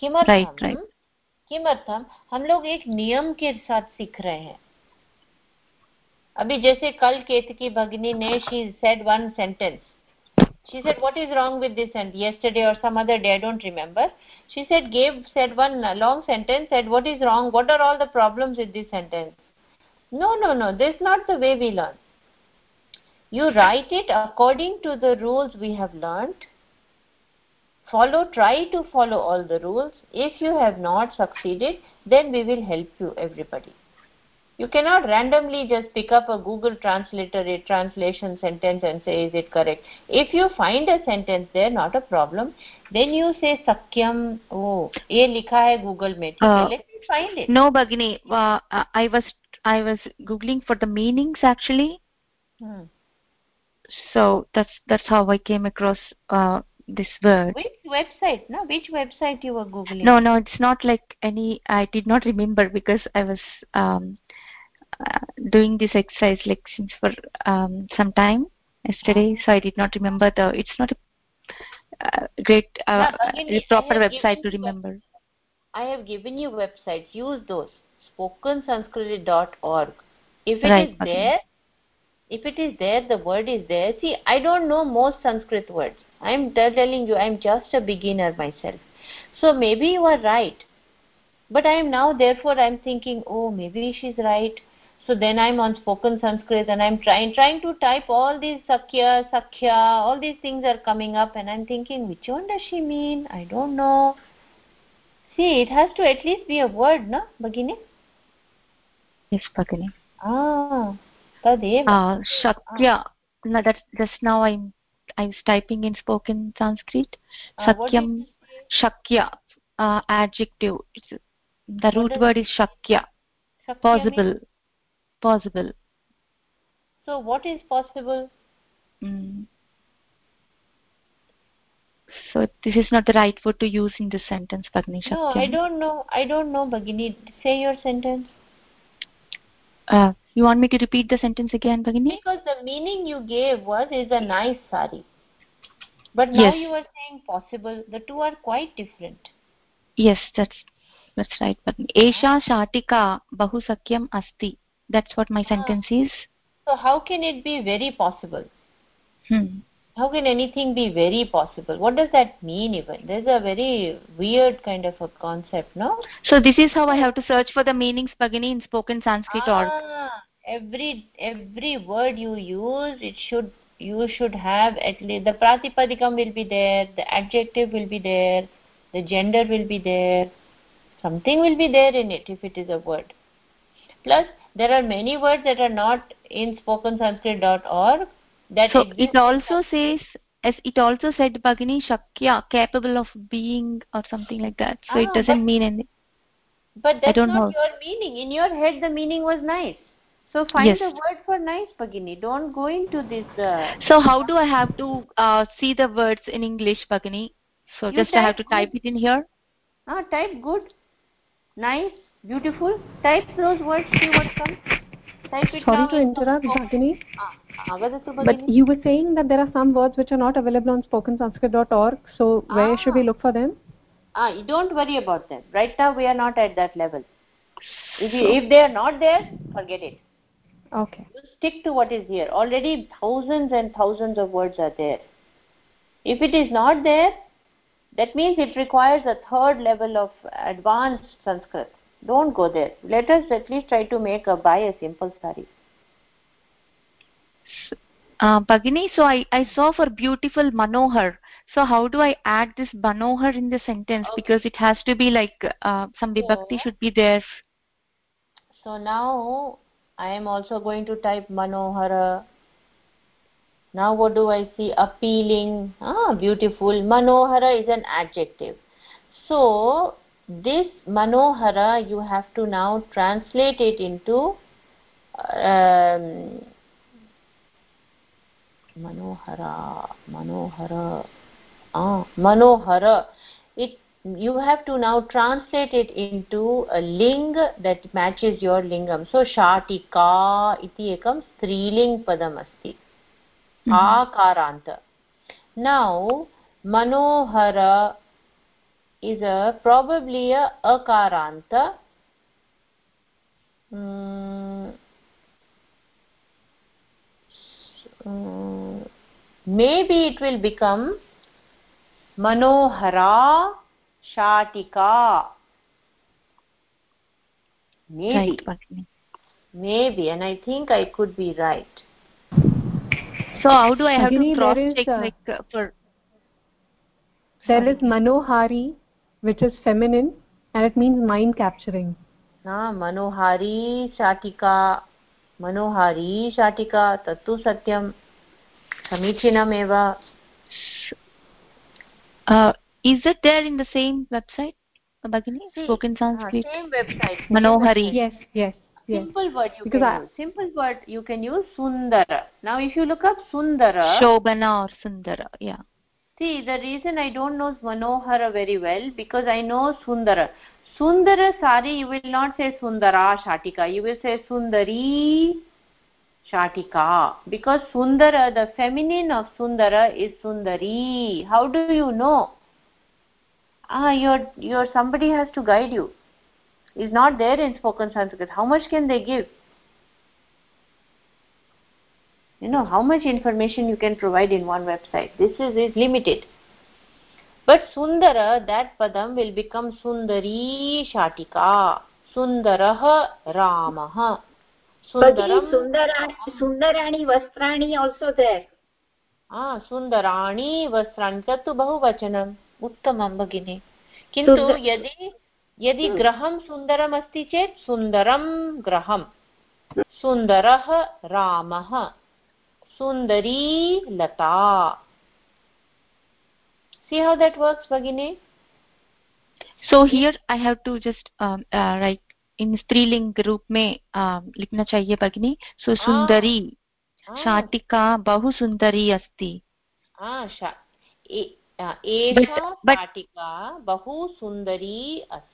किमर्थम हम लोग एक नियम के साथ सीख रहे हैं. अभी जैसे कल केतकी भगिनी ने she said one sentence. She said, what is wrong with this? And yesterday or some other day, I don't remember. She said one long sentence, said, what is wrong? What are all the problems with this sentence? No. This is not the way we learn. You write it according to the rules we have learned. Try to follow all the rules. If you have not succeeded, then we will help you, everybody. You cannot randomly just pick up a Google translator, a translation sentence and say, is it correct? If you find a sentence there, not a problem. Then you say, Sakyam, ye likha hai Google mein. Let me find it. No, Bhagini, I was Googling for the meanings actually. So that's how I came across this word. Which website? No, which website you were Googling? No, it's not like any. I did not remember because I was doing this exercise like since for some time yesterday, so I did not remember it's not a great proper website to remember. I have given you websites. Use those. spokensanskrit.org. If it is there, the word is there. See, I don't know most Sanskrit words. I'm telling you, I'm just a beginner myself. So maybe you are right. But I am now, therefore, I'm thinking, maybe she's right. So then I'm on Spoken Sanskrit and I'm trying to type all these Sakhya, all these things are coming up and I'm thinking, which one does she mean? I don't know. See, it has to at least be a word, no, Bhagini? Yes, Bhagini. Tadeva. Shakya. No, that's just now I was typing in Spoken Sanskrit. Sakyam, Shakya, adjective. The root word is Shakya. Possible. Means? Possible. So what is possible? So this is not the right word to use in this sentence, Bhagini. No, I don't know, Bhagini. Say your sentence. You want me to repeat the sentence again, Bhagini? Because the meaning you gave is a nice sari. But now you are saying possible. The two are quite different. Yes, that's right, Bhagini. Esha shatika bahu sakyam asti. That's what my sentence is. So how can it be very possible? How can anything be very possible? What does that mean even? There's a very weird kind of a concept, no? So this is how I have to search for the meanings, Bhagini, in Spoken Sanskrit.org. Every word you use, you should have at least the pratipadikam will be there, the adjective will be there, the gender will be there, something will be there in it if it is a word. Plus, there are many words that are not in spokensanskrit.org. So it also says, as it also said, Bhagini, Shakya, capable of being or something like that. So it doesn't mean anything. But that's not your meaning. In your head, the meaning was nice. So find the word for nice, Bhagini. Don't go into this. So how do I have to see the words in English, Bhagini? So I have to type it in here? Type good, nice, beautiful. Type those words, see what comes. type it. Sorry now to interrupt, Bhagini. Vadatu But Bhagini. you were saying that there are some words which are not available on spokensanskrit.org. So where should we look for them? Don't worry about them. Right now we are not at that level. If they are not there, forget it. Okay. You stick to what is here. Already thousands and thousands of words are there. If it is not there, that means it requires a third level of advanced Sanskrit. Don't go there. Let us at least try to buy a simple sari. Bhagini, so I saw for beautiful Manohar. So how do I add this Manohar in the sentence? Okay. Because it has to be like some vibhakti should be there. So now I am also going to type Manohara. Now what do I see? Appealing, beautiful. Manohara is an adjective. So this Manohara you have to now translate it into Manohara. You have to now translate it into a ling that matches your lingam. So Shatika iti ekam striling padam asti. Akaranta. Now Manohara is probably a akaranta. Maybe it will become Manohara Shatika. Maybe. Right, maybe, and I think I could be right. So how do I have Bhagini, to cross check for? There is Manohari, which is feminine, and it means mind capturing. Manohari Shatika. Manohari Shatika. Tattu Satyam. Samichinam eva. Is it there in the same website, Bhagini? Spoken Sanskrit. Same website. Manohari. Yes. Simple word you can use. Simple word you can use Sundara. Now if you look up Sundara. Shobana or Sundara, yeah. See, the reason I don't know Manohara very well, because I know Sundara. Sundara sari, you will not say Sundara Shatika. You will say Sundari Shatika. Because Sundara, the feminine of Sundara is Sundari. How do you know? Your somebody has to guide you. Is not there in spoken Sanskrit. How much can they give? How much information you can provide in one website. This is limited. But Sundara, that padam will become Sundari Shatika. Sundarah Ramah. Sundarani Vastrani also there. Sundarani Vastrani. Tattu bahuvachanam. Uttamam bhagini. Kintu यदि ग्रहं सुन्दरम् अस्ति चेत् सुन्दरं ग्रहं सुन्दरः रामः सुन्दरी लता. See how that works, Bhagini? So here I have to just write in striling रूप में लिखना चाहिए Bhagini. So सुन्दरी शाटिका बहु सुन्दरी अस्ति. एषा शाटिका बहु सुन्दरी अस्ति.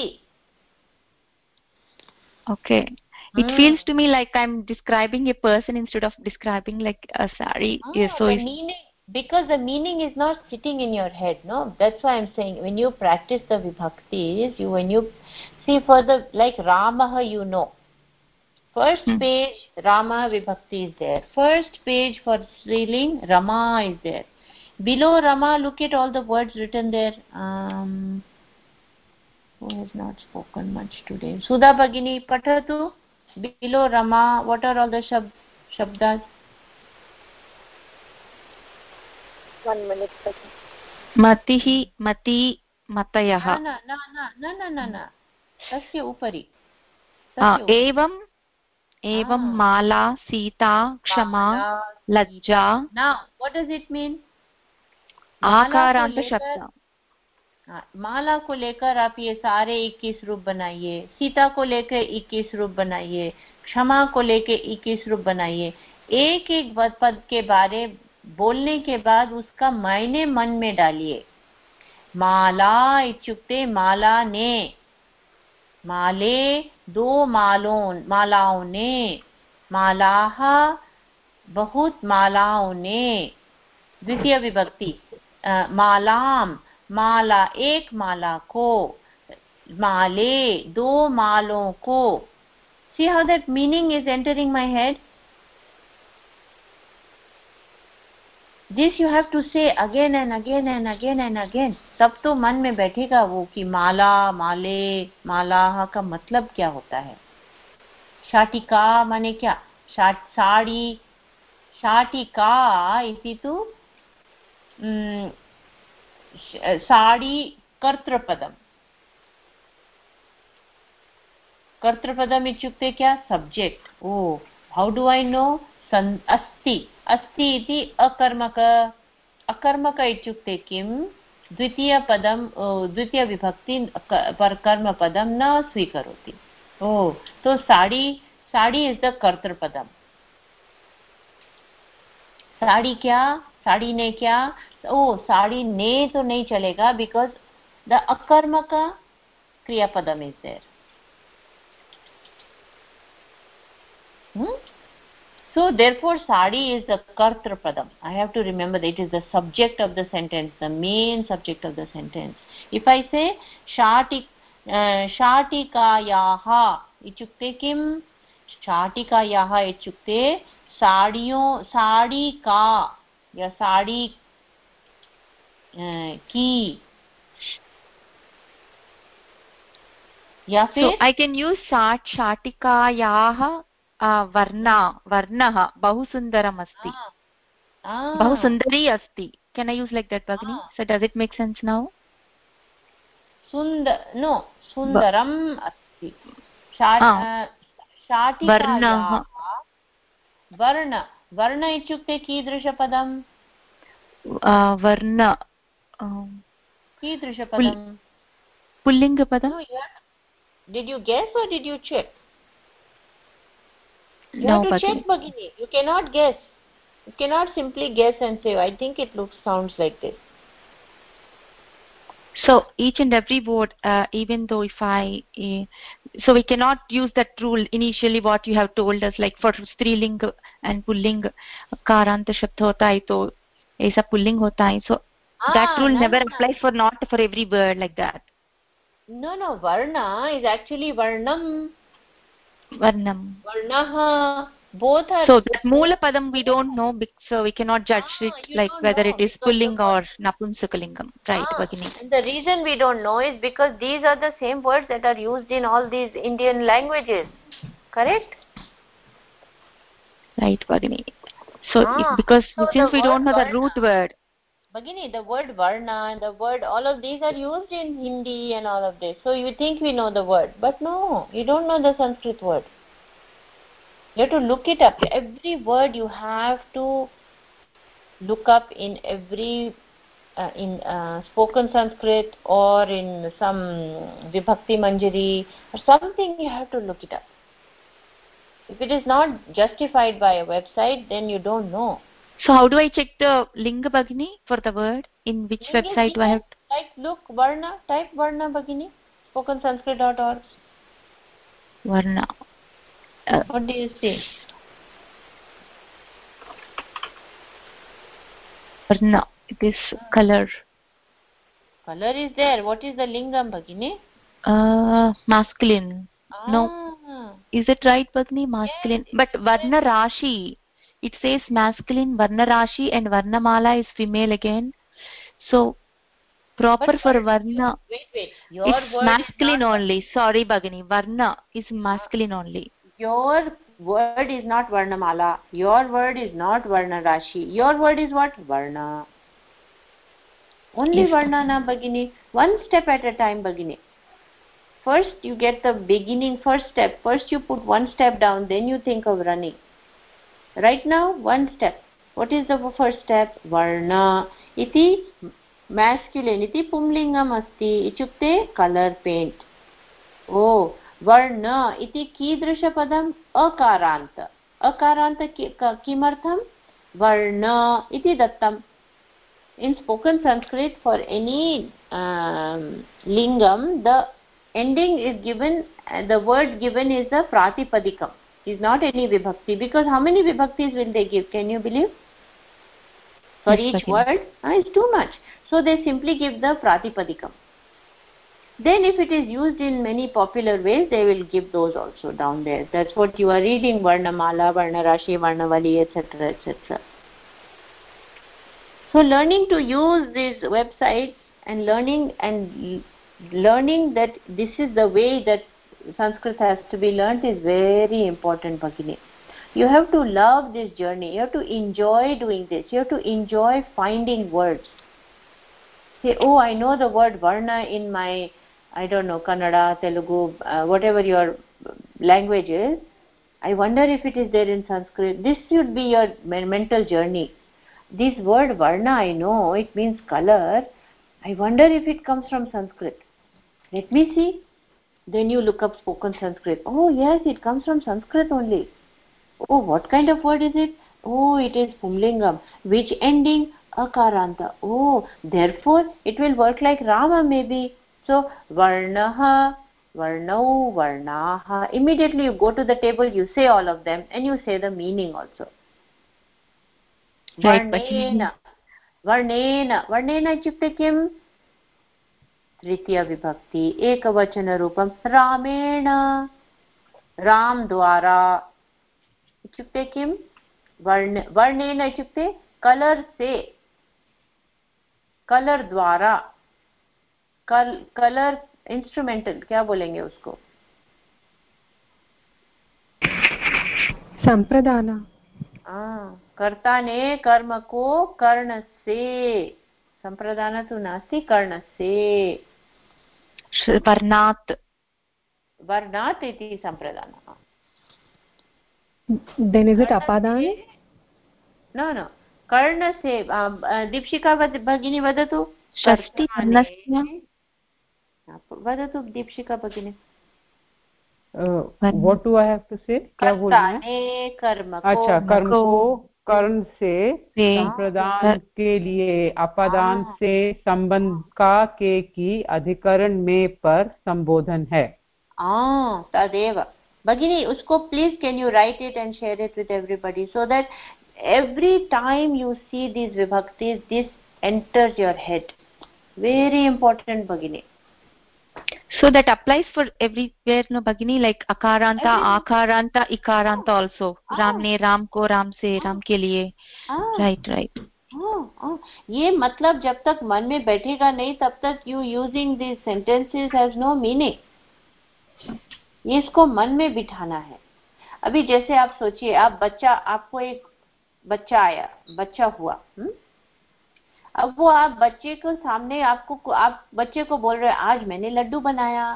Okay. It feels to me like I'm describing a person instead of describing like a sari. Because the meaning is not sitting in your head, no? That's why I'm saying when you practice the vibhaktis, when you see for like Ramaha, First page, Rama vibhakti is there. First page for striling, Rama is there. Below Rama, look at all the words written there. Who has not spoken much today? Sudha Bhagini, Patatu. Below Rama, what are all the shabdas? 1 minute. Matihi, mati, matayah. Na. Tasya upari. Evam, mala, sita, kshama, lajja. Now, what does it mean? आकारांत शब्द. माला को लेकर आप ये सारे 21 रूप बनाइए. सीता को लेकर 21 रूप बनाइए. क्षमा को लेकर 21 रूप बनाइए. एक एक पद के बारे बोलने के बाद उसका मायने मन में डालिए. माला इत्युक्ते माला ने, माले 2 मालाओं ने, मालाः बहुत मालाओं ने, द्वितीय विभक्ति मालाम, माला एक माला को, माले दो मालों को. See how that meaning is entering my head. This you have to say again and again and again and again. तब तो मन में बैठेगा वो कि माला, माले, माला का मतलब क्या होता है. शाटिका माने क्या? साड़ी, शाटिका इति तु साड़ी कर्तृपदम्. कर्तृपदम् इत्युक्ते क्या? Subject. Oh, how do I know? अस्ति, अस्ति इति अकर्मक. अकर्मक इत्युक्ते किं? द्वितीयपदं, द्वितीयविभक्ति पर कर्मपदं न स्वीकरोति. ओ, तो साड़ी, साड़ी इज द कर्तृपदम. साड़ी क्या? साड़ी ने क्या? ओ, साड़ी ने तो नहीं चलेगा बिकॉज द अकर्मक क्रियापदम is there. So therefore sari is the kartrapadam. I have to remember that it is the subject of the sentence, the main subject of the sentence. If I say शाटिकायाः इत्युक्ते किं? शाटिकायाः इत्युक्ते साड़ियों, साड़ी का या साड़ी की, या फिर so I can use शाटिकायाः वर्णः बहु सुन्दरम् अस्ति, बहु सुन्दरी अस्ति. Can I use like that, Bhagini? So does it make sense now? No, sundaram अस्ति. शाटिकायाः वर्ण, वर्ण इत्युक्ते कीदृशपदम्? वर्ण कीदृशपदम्? पुल्लिङ्गपदम्. Did you guess or did you check? You No, have to check, Bhagini. You cannot guess. You cannot simply guess and say, I think it sounds like this. So each and every word, even though if so we cannot use that rule initially what you have told us, like for striling and pulling karanta shabd hota hai to aisa pulling hota hai. So that rule never applies for not for every word like that. No, varna is actually varnam. Varnam. Varnaha. Both are. So that moola padam we don't know, so we cannot judge it like whether it is pulling or napumsakalingam. Right, Bhagini. And the reason we don't know is because these are the same words that are used in all these Indian languages. Correct? Right, Bhagini. So because since we don't know the root word. Bhagini, the word varna and the word, all of these are used in Hindi and all of this. So you think we know the word, but no, you don't know the Sanskrit word. You have to look it up. Every word you have to look up in every in spoken Sanskrit or in some Vibhakti Manjari or something. You have to look it up. If it is not justified by a website, then you don't know. So how do I check the linga, Bhagini, for the word? In which website do I have? Like look varna, type varna, Bhagini, spokensanskrit.org. Varna. What do you see? Varna. This color. Color is there. What is the lingam, Bhagini? Masculine. No. Is it right, Bhagini? Masculine. Yes. But Varna Rashi, it says masculine, Varna Rashi, and Varna Mala is female again. So proper for Varna. Wait. It's masculine only. Sorry, Bhagini. Varna is masculine only. Your word is not Varnamala. Your word is not Varna Rashi. Your word is what? Varna. Only yes. Varna na, Bhagini. One step at a time, Bhagini. First you get the beginning, first step. First you put one step down, then you think of running. Right now, one step. What is the first step? Varna. Iti masculine. Iti pumlingam asti. Ichukte color paint. Oh. Varna iti कीदृश padam? Akaranta. Akaranta kimartham? Varna iti dattam. In spoken Sanskrit, for any lingam, the ending is given, the word given is the pratipadikam. vibhaktis, not any vibhakti, because how many vibhaktis will they give? Can you believe? For each word, it's too much. So they simply give the pratipadikam. Then if it is used in many popular ways, they will give those also down there. That's what you are reading, Varnamala, Varnarashi, Varnavali, etc., etc. So learning to use these websites and learning that this is the way that Sanskrit has to be learnt is very important, Bhagini. You have to love this journey. You have to enjoy doing this. You have to enjoy finding words. Say, oh, I know the word Varna in my, I don't know, Kannada, Telugu, whatever your language is. I wonder if it is there in Sanskrit. This should be your mental journey. This word Varna, I know, it means color. I wonder if it comes from Sanskrit. Let me see. Then you look up spoken Sanskrit. Oh, yes, it comes from Sanskrit only. Oh, what kind of word is it? Oh, it is Pumlingam. Which ending? Akaranta. Oh, therefore, it will work like Rama maybe. So, Varnaha, Varnau, Varnaha. Immediately you go to the table, you say all of them, and you say the meaning also. Varnena. Varnena. Varnena ityukte kim? Tritiya vibhakti. Ekavachana rupam. Ramena. Ram dwara. इत्युक्ते किं? वर्णेन इत्युक्ते colour से, colour द्वारा, colour instrumental, क्या बोलेंगे उसको? संप्रदान. कर्ता ने कर्म को कर्ण से, संप्रदान तु नास्ति, कर्ण से. वर्णात्, वर्णात् इति संप्रदानः. Then is it apadana? No. कर्ण से. दीक्षिका भगिनी वदतु. षष्ठी वर्णस्य. वदतु दीक्षिका भगिनी. What do I have to say? क्या बोलना है? कर्म को. अच्छा, कर्म को कर्ण से संप्रदान के लिए अपादान से संबंध का के की अधिकरण में पर संबोधन है. तदेव. Bhagini, usko please can you write it and share it with everybody so that every time you see these vibhaktis, this enters your head. Very important, Bhagini. So that applies for everywhere, no, Bhagini, like akaranta, akaranta, ikaranta also. Ram ne, Ram ko, Ram se, Ram ke liye. Right. ये मतलब जब तक मन में बैठेगा नहीं तब तक you using these sentences has no meaning. ये इसको मन में बिठाना है. अभी जैसे आप सोचिए, आप बच्चा, आपको एक बच्चा आया, बच्चा हुआ. अब वो आप बच्चे को सामने, आप बच्चे को बोल रहे हैं आज मैंने लड्डू बनाया.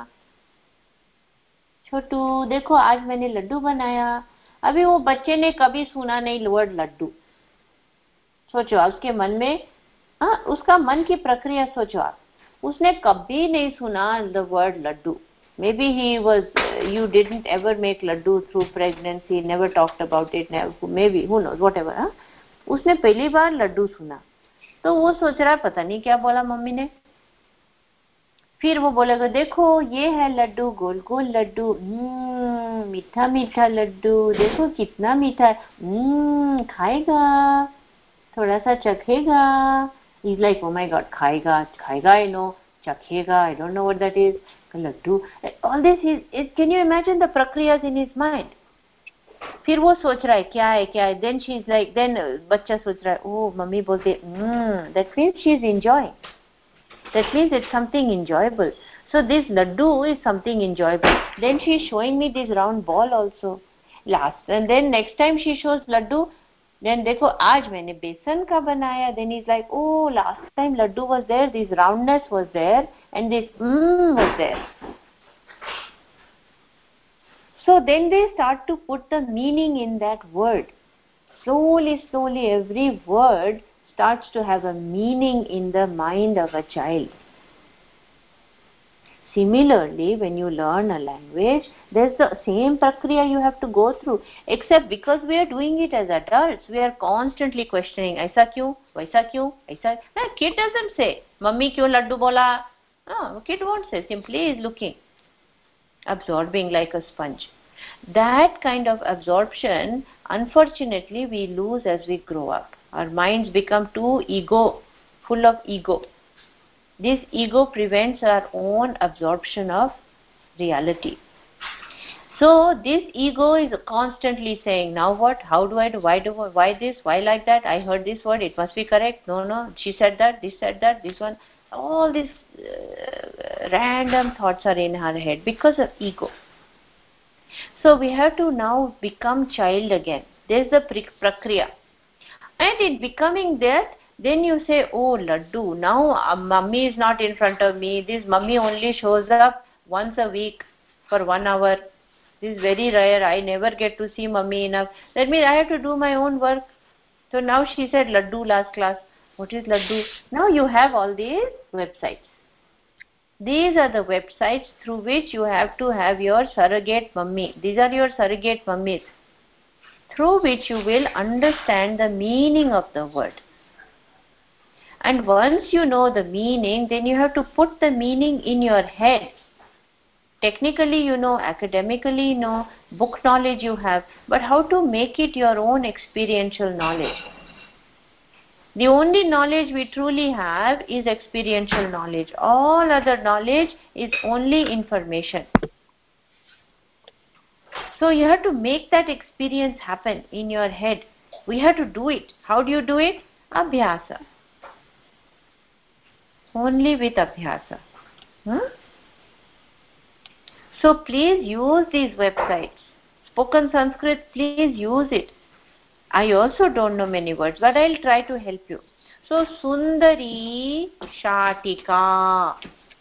छोटू देखो आज मैंने लड्डू बनाया. अभी वो बच्चे ने कभी सुना नहीं वर्ड लड्डू. सोचो उसके मन में, उसका मन की प्रक्रिया सोचो आप. उसने कभी नहीं सुना the word laddu. Maybe you didn't ever make laddu through pregnancy, never talked about it, maybe, who knows, whatever. उसने पहली बार लड्डू सुना तो वो सोच रहा है पता नहीं क्या बोला मम्मी ने. फिर वो बोलेगा देखो ये है लड्डू, गोल गोल लड्डू, मीठा मीठा लड्डू, देखो कितना मीठा है, खाएगा, थोड़ा सा चखेगा. He's like, oh my god, खाएगा I know, चखेगा I don't know what that is. Laddu, all this is can you imagine the prakriyas in his mind? फिर वो सोच रहा है क्या है. Then she is like, then बच्चा सोच रहा है, oh मम्मी बोलते, that means she is enjoying. That means it's something enjoyable. So this laddu is something enjoyable. Then she is showing me this round ball also. And then next time she shows laddu, then देखो आज मैंने बेसन का बनाया. Then he's like, oh last time laddu was there, this roundness was there, and this was there. So then they start to put the meaning in that word. Slowly every word starts to have a meaning in the mind of a child. Similarly, when you learn a language, there's the same prakriya you have to go through, except because we are doing it as adults, we are constantly questioning, aisa kyun, waisa kyun, aisa. No, kid doesn't say, mummy kyun laddu bola. No, kid won't say, simply is looking, absorbing like a sponge. That kind of absorption, unfortunately, we lose as we grow up. Our minds become full of ego. This ego prevents our own absorption of reality. So this ego is constantly saying, now what, how do I do, why this, why like that, I heard this word, it must be correct, no, she said that, this one. All these random thoughts are in our head because of ego. So we have to now become child again. There's the prakriya. And in becoming that, then you say, oh Laddu, now mummy is not in front of me, this mummy only shows up once a week for 1 hour. This is very rare, I never get to see mummy enough. That means I have to do my own work. So now she said Laddu last class. What is Laddu? Now you have all these websites. These are the websites through which you have to have your surrogate mummy. These are your surrogate mummies, through which you will understand the meaning of the word. And once you know the meaning, then you have to put the meaning in your head. Technically you know, academically you know, book knowledge you have, but how to make it your own experiential knowledge? The only knowledge we truly have is experiential knowledge. All other knowledge is only information. So you have to make that experience happen in your head. We have to do it. How do you do it? Abhyasa. Only with abhyasa. So please use these websites. Spoken Sanskrit, please use it. I also don't know many words, but I'll try to help you. So, Sundari Shatika.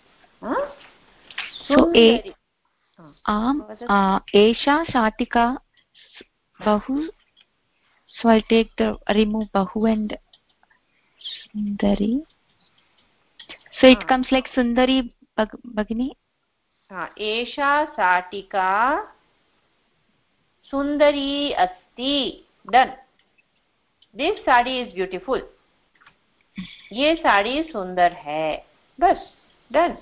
Sundari. Esha Shatika Bahu. So I'll take remove Bahu and Sundari. So it comes like Sundari Bhagini. Esha Shatika Sundari Asti. Done. This sari is beautiful. ये साड़ी सुंदर है. बस. Done.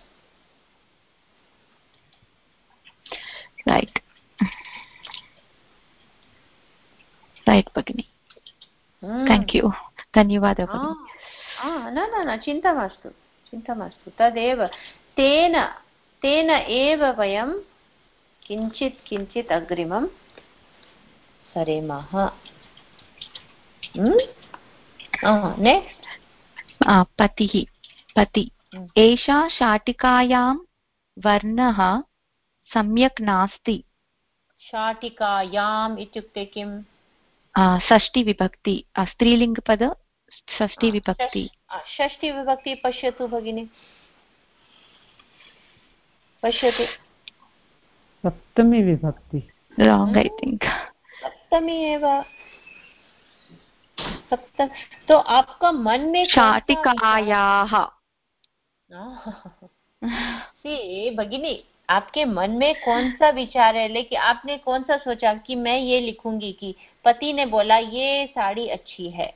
Right. Right, Bhagini. Thank you. धन्यवादः भगिनी. न चिन्ता मास्तु. तदेव तेन एव वयं किञ्चित् अग्रिमं सरेमः. Next. पति. एषा शाटिकायां वर्णः सम्यक् नास्ति. शाटिकायाम् इत्युक्ते किम्? षष्ठी विभक्ति. स्त्रीलिङ्गपद षष्ठी विभक्ति. षष्ठी विभक्ति पश्यतु भगिनी. पश्यतु. सप्तमी विभक्ति. Wrong, I think. सप्तमी एव. तो आपका मन में शाटिकायाः. भगिनी, आपके मन में कौन सा विचार है? लेकिन आपने कौन सा सोचा कि मैं ये लिखूंगी कि पति ने बोला ये साड़ी अच्छी है.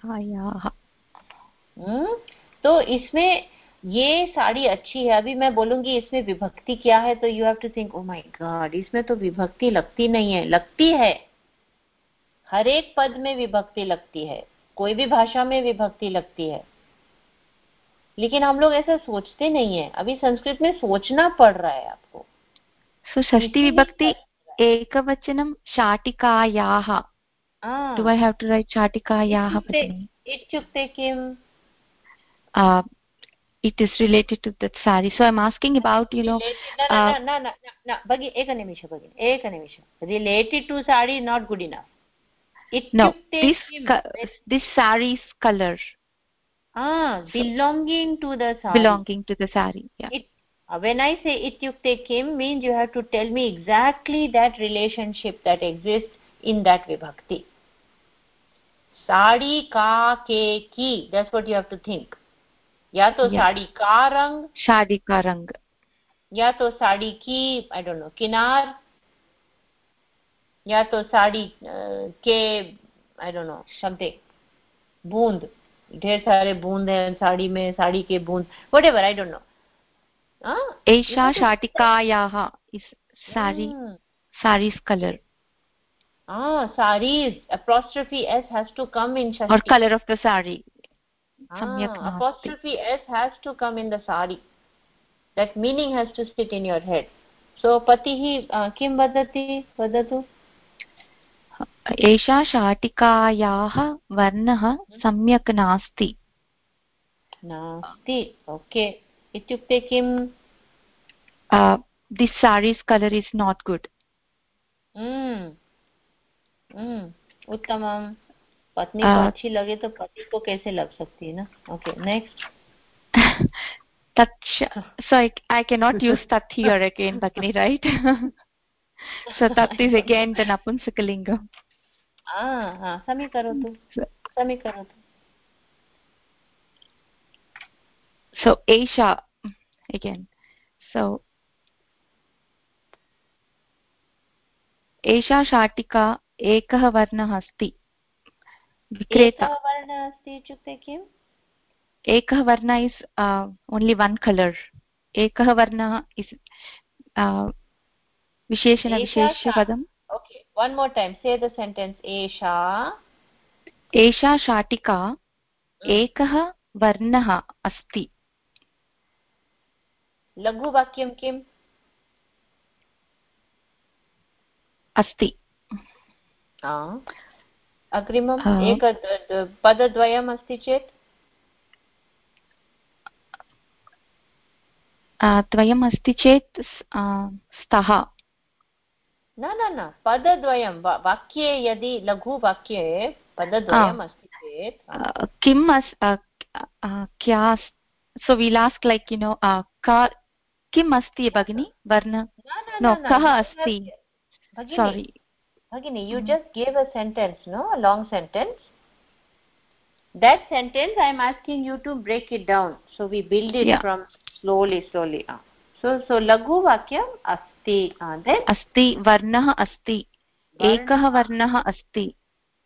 तो इसमें ये साड़ी अच्छी है, अभी मैं बोलूंगी इसमें विभक्ति क्या है, तो you have to think, oh my god, इसमें तो विभक्ति लगती नहीं है. लगती है. हर एक पद में विभक्ति लगती है. कोई भी भाषा में विभक्ति लगती है. लेकिन हम लोग ऐसा सोचते नहीं है. अभी संस्कृत में सोचना पड़ रहा है आपको. सो षष्ठी विभक्ति एकवचनं शाटिकायाः. Do I have to write शाटिकायाः? इत्युक्ते किम्? It is related to that sari. So I'm asking about, No, Bhagini, एक निमिष. Related to sari is not good enough. No, this sari's color. Belonging to the sari. Belonging to the sari, yeah. When I say ityukte kim, means you have to tell me exactly that relationship that exists in that vibhakti. Sari ka ke ki, that's what you have to think. या तो साड़ी का रंग, या तो साड़ी की I don't know किनार, या तो साड़ी के I don't know something, बूंद, ढेर सारे बूंद हैं साड़ी में, साड़ी के बूंद, whatever, I don't know. एषा शाटिकायाः is sari Sari's color. Saris, apostrophe S has to come in Shashti. Or color of the sari. Apostrophe S has to come in the sari. That meaning has to sit in your head. So patihi kim vadati vadatu? एषा शाटिकायाः वर्णः सम्यक् नास्ति. नास्ति. Okay. इत्युक्ते किम्? This sari's color is not good. उत्तमम्. पत्नी को अच्छी लगे तो पति को कैसे लग सकती है ना? Okay, next. So I cannot use tat here again, Bhagini, right? So tat is again the Napunsakalinga. Samikarotu. So Aisha again. So एषा शाटिका एकः वर्णः अस्ति. विक्रेता. एकः वर्णः अस्ति इत्युक्ते किम्? एकः वर्णः is only one color. एकः वर्णः is विशेषण विशेषपदम्. Okay, one more time. Say the sentence. एषा शाटिका एकः वर्णः अस्ति. लघुवाक्यं किम्? अस्ति. अग्रिमम् एक पदद्वयम् अस्ति चेत् द्वयम् अस्ति चेत् स्तः. न पदद्वयं वाक्ये यदि लघुवाक्ये पदद्वयम् अस्ति चेत् किम् क्या. So we'll ask like किम् अस्ति भगिनी वर्ण. No, कः अस्ति. Sorry Bhagini, you just gave a sentence, no? A long sentence. That sentence I am asking you to break it down, so we build it from slowly. So laghu vakyam asti. Then asti varnah asti. Ekah varnah asti.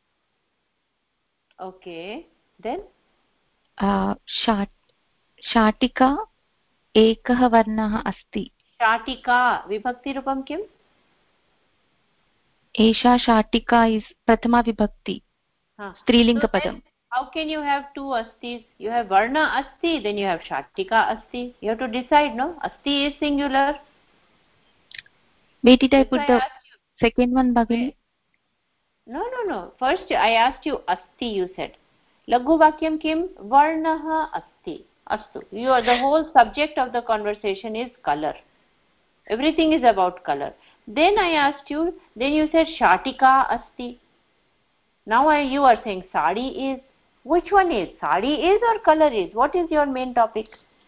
Okay, then shatika ekah varnah asti. Shatika vibhakti rupam kim? एषा शाटिका is prathama vibhakti. Strilinga padam. How can you have two astis? You have varna asti, then you have shatika asti. You have to decide, no? Asti is singular. Where did I put the second one, Bhagini? No. First I asked you asti, you said. Laghu vakyam kim? Varnaha asti. Astu. The whole subject of the conversation is color. Everything is about color. Then I asked you, then you said shatika asti. Now you are saying sari is. Which one is? Sari is or color is? What is your main topic?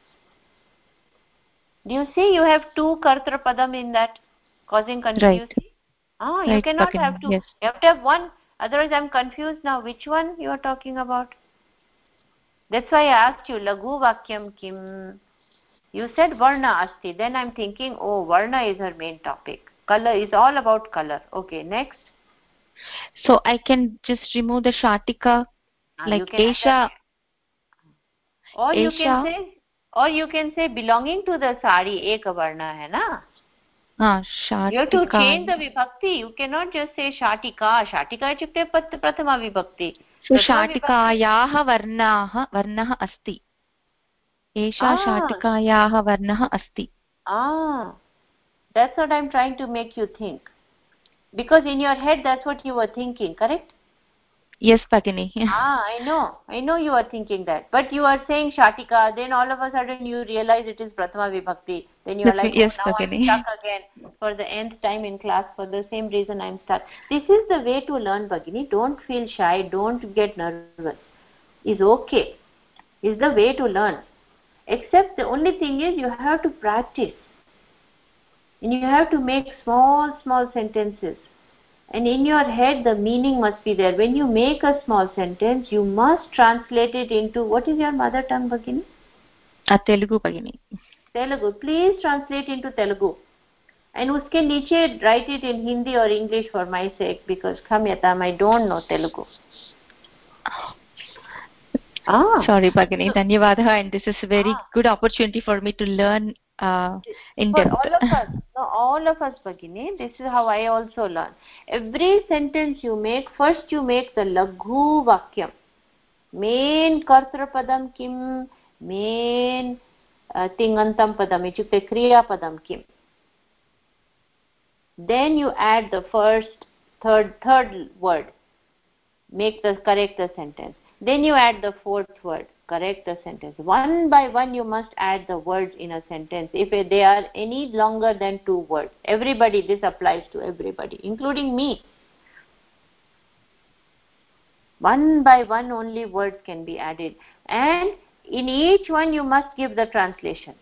Do you see you have two kartra padam in that, causing confusion? Right. You cannot have two. Yes. You have to have one. Otherwise I am confused now. Which one you are talking about? That's why I asked you, laghu vakyam kim? You said varna asti. Then I am thinking, oh, varna is her main topic. Color is all about color. Okay, next. So I can just remove the shatika, like Esha. Or you can say belonging to the sari ek varna hai na. Shatika. You have to change the vibhakti. You cannot just say shatika. Shatika ichukte prathama vibhakti. So shatikayah varnah asti. Esha shatikayah varnah asti. That's what I'm trying to make you think. Because in your head, that's what you were thinking, correct? Yes, Bhagini. I know you are thinking that. But you are saying shatika, then all of a sudden you realize it is prathama vibhakti. Then you are like, yes, now Bhagini. I'm stuck again for the nth time in class. For the same reason I'm stuck. This is the way to learn, Bhagini. Don't feel shy. Don't get nervous. It's okay. It's the way to learn. Except the only thing is you have to practice. And you have to make small sentences. And in your head, the meaning must be there. When you make a small sentence, you must translate it into, what is your mother tongue, Bhagini? Telugu, Bhagini. Telugu. Please translate into Telugu. And uske niche write it in Hindi or English for my sake, because Khamyatam, I don't know Telugu. Sorry, Bhagini. Dhanyavadaha. And this is a very good opportunity for me to learn in-depth. For all of us. No, all of us, Bhagini. This is how I also learn. Every sentence you make, first you make the Laghu Vakyam. Main Kartrapadam kim, main Tingantam Padam, ichukte Kriya Padam kim. Then you add the first, third word. Correct the sentence. Then you add the fourth word. Correct the sentence. One by one you must add the words in a sentence if they are any longer than 2 words. Everybody, this applies to everybody, including me. One by one only words can be added, and in each one you must give the translation.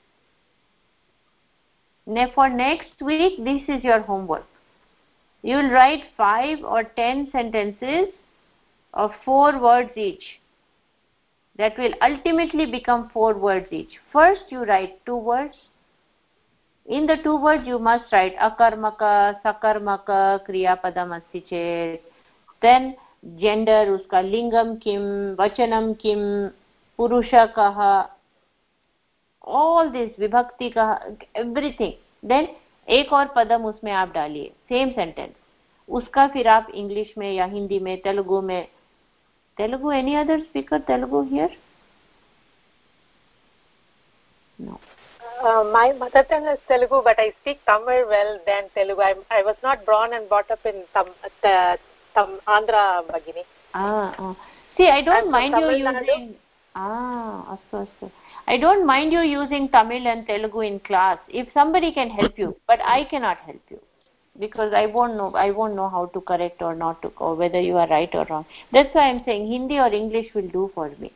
Now for next week, this is your homework. You will write 5 or 10 sentences of 4 words each. That will ultimately become 4 words each. First you write 2 words. In the 2 words you must write akarmaka, sakarmaka, kriyapadam asti chet. Then gender, uska lingam kim, vachanam kim, purusha kaha, all this, vibhakti kaha, everything. Then एक और पदम उसमें आप डालिए, same sentence. उसका फिर आप English में या हिंदी में, तेलुगु में, Telugu, any other speaker Telugu here? No. My mother tongue is Telugu, but I speak Tamil well than Telugu. I was not born and brought up in Andhra, Bhagini. See, I don't mind you using... of course. I don't mind you using Tamil and Telugu in class if somebody can help you, but I cannot help you. Because I won't know how to correct or not to, or whether you are right or wrong. That's why I'm saying Hindi or English will do for me.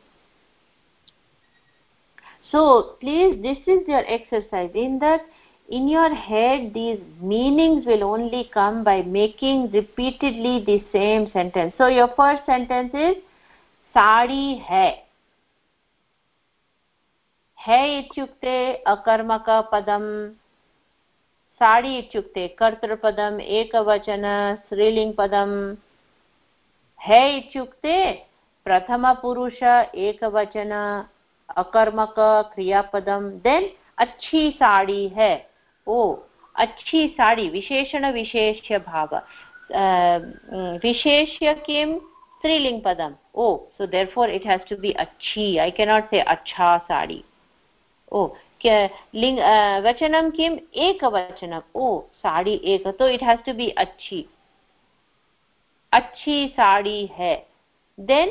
So please, this is your exercise. In that, in your head, these meanings will only come by making repeatedly the same sentence. So your first sentence is Sari hai. Hai ityukte akarmaka padam. Sari इत्युक्ते कर्तृपदम एकवचन स्त्रीलिंग पदम. है इत्युक्ते प्रथम पुरुष एकवचन अकर्मक क्रियापदम. Then अच्छी साड़ी है. ओ अच्छी साड़ी, विशेषण विशेष्य भाव, विशेष्य किम, स्त्रीलिंग पदम. ओ, so therefore it has to be अच्छी. I cannot say अच्छा साड़ी. ओ लिंग वचनम किम, एक वचनम. ओ साड़ी एक, तो इट हैज टू बी अच्छी. अच्छी साड़ी है. देन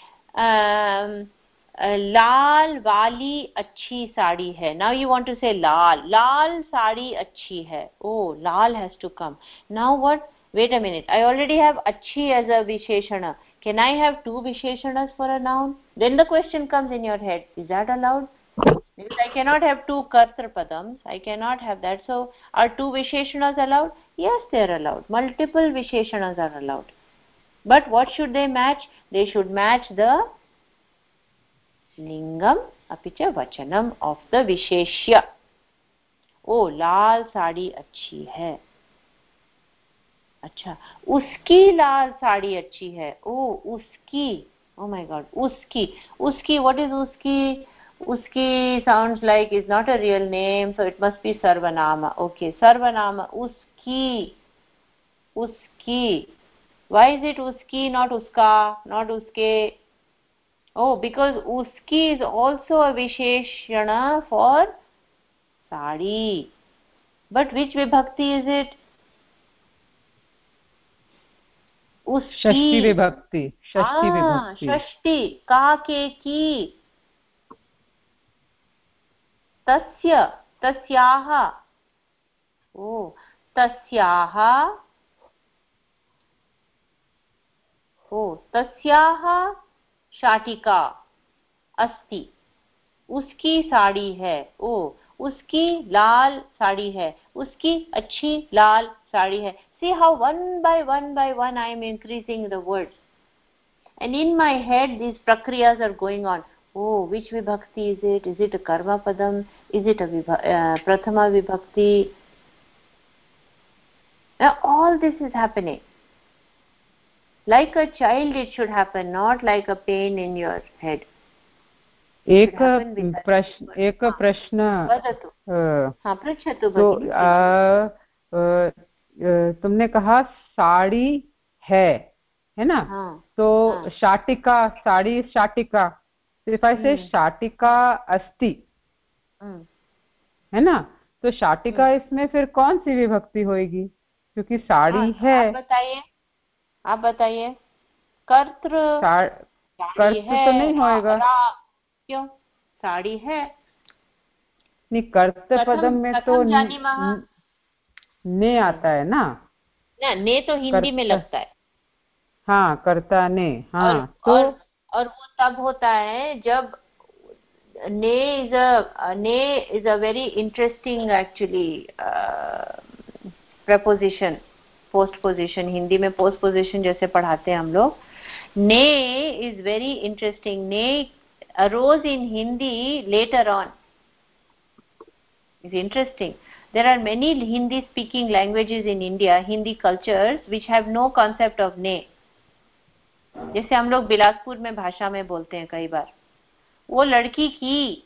लाल वाली अच्छी साड़ी है. नाउ यू वांट टू से लाल, लाल साड़ी अच्छी है. ओ लाल has to come. Now what, wait a minute, I already have अच्छी एज अ विशेषण. कैन आई हैव 2 विशेषणस for a noun? Then the question comes in your head, is that allowed? Because I cannot have 2 kartra padams, I cannot have that. So are 2 visheshanas allowed? Yes, they are allowed. Multiple visheshanas are allowed. But what should they match? They should match the lingam apicha vachanam of the visheshya. Oh, लाल साड़ी अच्छी है. अच्छा, उसकी लाल साड़ी अच्छी है. Oh, उसकी. Oh my God, उसकी. उसकी, what is उसकी? Uski sounds like is not a real name, so it must be sarvanama. Okay, sarvanama, uski. Uski. Why is it uski, not uska, not uske? Oh, because uski is also a visheshana for sari. But which vibhakti is it? Uski. Shashti vibhakti. Shashti vibhakti. Shashti. Ka ke ki. तस्य, तस्याः. ओ तस्याः. ओ तस्याः शाटिका अस्ति. उसकी साड़ी है. ओ उसकी लाल साड़ी है. उसकी अच्छी लाल साड़ी है. See how one by one I am increasing the words, and in my head these prakriyas are going on. Oh, which vibhakti is it? Is it a karma padam? Is it a prathama vibhakti? Now all this is happening. Like a child it should happen, not like a pain in your head. एक प्रश्न वदतु। पृच्छतु भगिनी। तुमने कहा साड़ी है ना? तो शाटिका, साड़ी शाटिका, इफ आई से शाटिका अस्ति, है ना? तो शाटिका इसमें फिर कौन सी विभक्ति होगी? क्योंकि साड़ी है। आप बताइए। कर्तृ तो नहीं होएगा। क्यों? साड़ी है। नहीं, कर्तृ पदम में तो ने आता है ना? ने तो हिंदी में लगता है। हाँ, कर्ता ने। हाँ, और वो तब होता है जब ने is a very interesting actually preposition, post position। Hindi में post position जैसे पढ़ाते हैं हम लोग। ने is very interesting। ने arose in Hindi later on। It's interesting. There are many Hindi speaking languages in India, Hindi cultures, which have no concept of ने। जैसे हम लोग बिलासपुर में भाषा में बोलते हैं कई बार, वो लड़की की,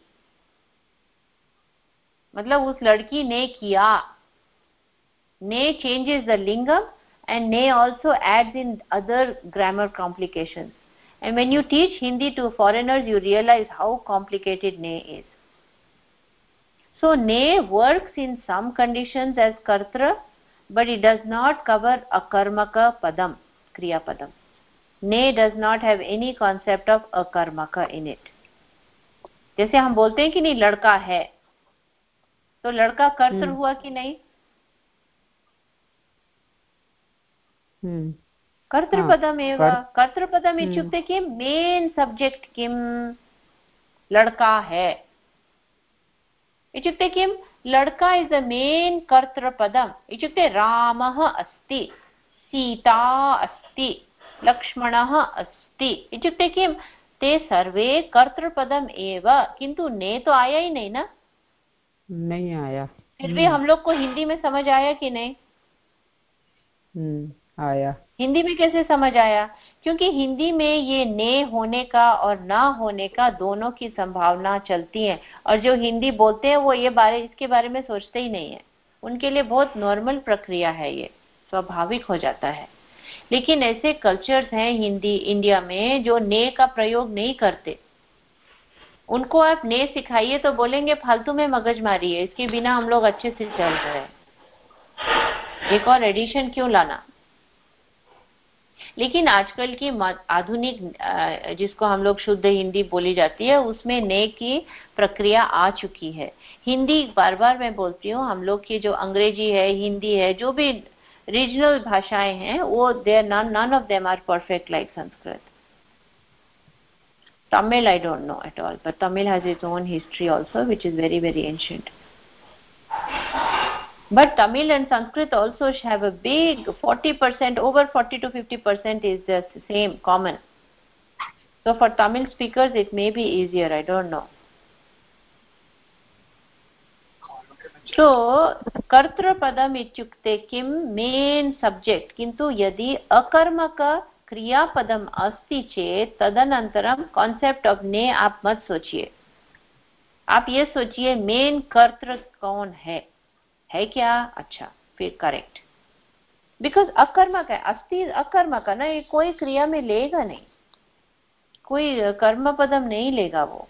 मतलब उस लड़की ने किया। ने changes the lingam and ne also adds in other grammar complications. And when you teach Hindi to foreigners, you realize how complicated ne is. So ne works in some conditions as kartra, but it does not cover akarmaka padam, kriya padam. Ne does not have any concept of akarmaka in it. जैसे हम बोलते हैं कि नहीं लड़का है, तो लड़का कर्तृ हुआ कि नहीं? कर्तृपदम एव। कर्तृपदम इत्युक्ते किं? मेन सब्जेक्ट किं? लड़का है इत्युक्ते किं? लड़का इज द मेन कर्तृपदम इत्युक्ते रामः अस्ति, सीता अस्ति, लक्ष्मणः अस्ति इत्युक्ते किं? ते सर्वे कर्तृपदम एव। किंतु ने तो आया ही नहीं ना? नहीं आया। फिर भी हम लोग को हिंदी में समझ आया कि नहीं? आया। हिंदी में कैसे समझ आया? क्योंकि हिंदी में ये ने होने का और ना होने का दोनों की संभावना चलती है, और जो हिंदी बोलते हैं वो इसके बारे में सोचते ही नहीं है। उनके लिए बहुत नॉर्मल प्रक्रिया है, ये स्वाभाविक हो जाता है। लेकिन ऐसे कल्चर्स हैं हिंदी इंडिया में जो ने का प्रयोग नहीं करते। उनको आप ने सिखाइए तो बोलेंगे फालतू में मगजमारी है, इसके बिना हम लोग अच्छे से चल रहे हैं, एक और एडिशन क्यों लाना। लेकिन आजकल की आधुनिक जिसको हम लोग शुद्ध हिंदी बोली जाती है, उसमें ने की प्रक्रिया आ चुकी है। हिंदी बार बार मैं बोलती हूँ, हम लोग की जो अंग्रेजी है, हिंदी है, जो भी रीजनल भाषाएं हैं, वो none of them are perfect like Sanskrit. Tamil I don't know at all, but Tamil has its own history also, which is very, very ancient. But Tamil and Sanskrit also have a big 40%, over 40 to 50% is the same, common. So for Tamil speakers it may be easier, I don't know. So कर्तृपदम इत्युक्ते किम? Main subject. किंतु यदि अकर्मक क्रियापदम अस्ति चेत तदनंतरम concept of ने आप मत सोचिए, आप ये सोचिए मेन कर्तृ कौन है क्या? अच्छा, फिर करेक्ट। बिकॉज अकर्मक है, अस्ति अकर्मक ना, ये कोई क्रिया में लेगा नहीं, कोई कर्म पदम नहीं लेगा वो।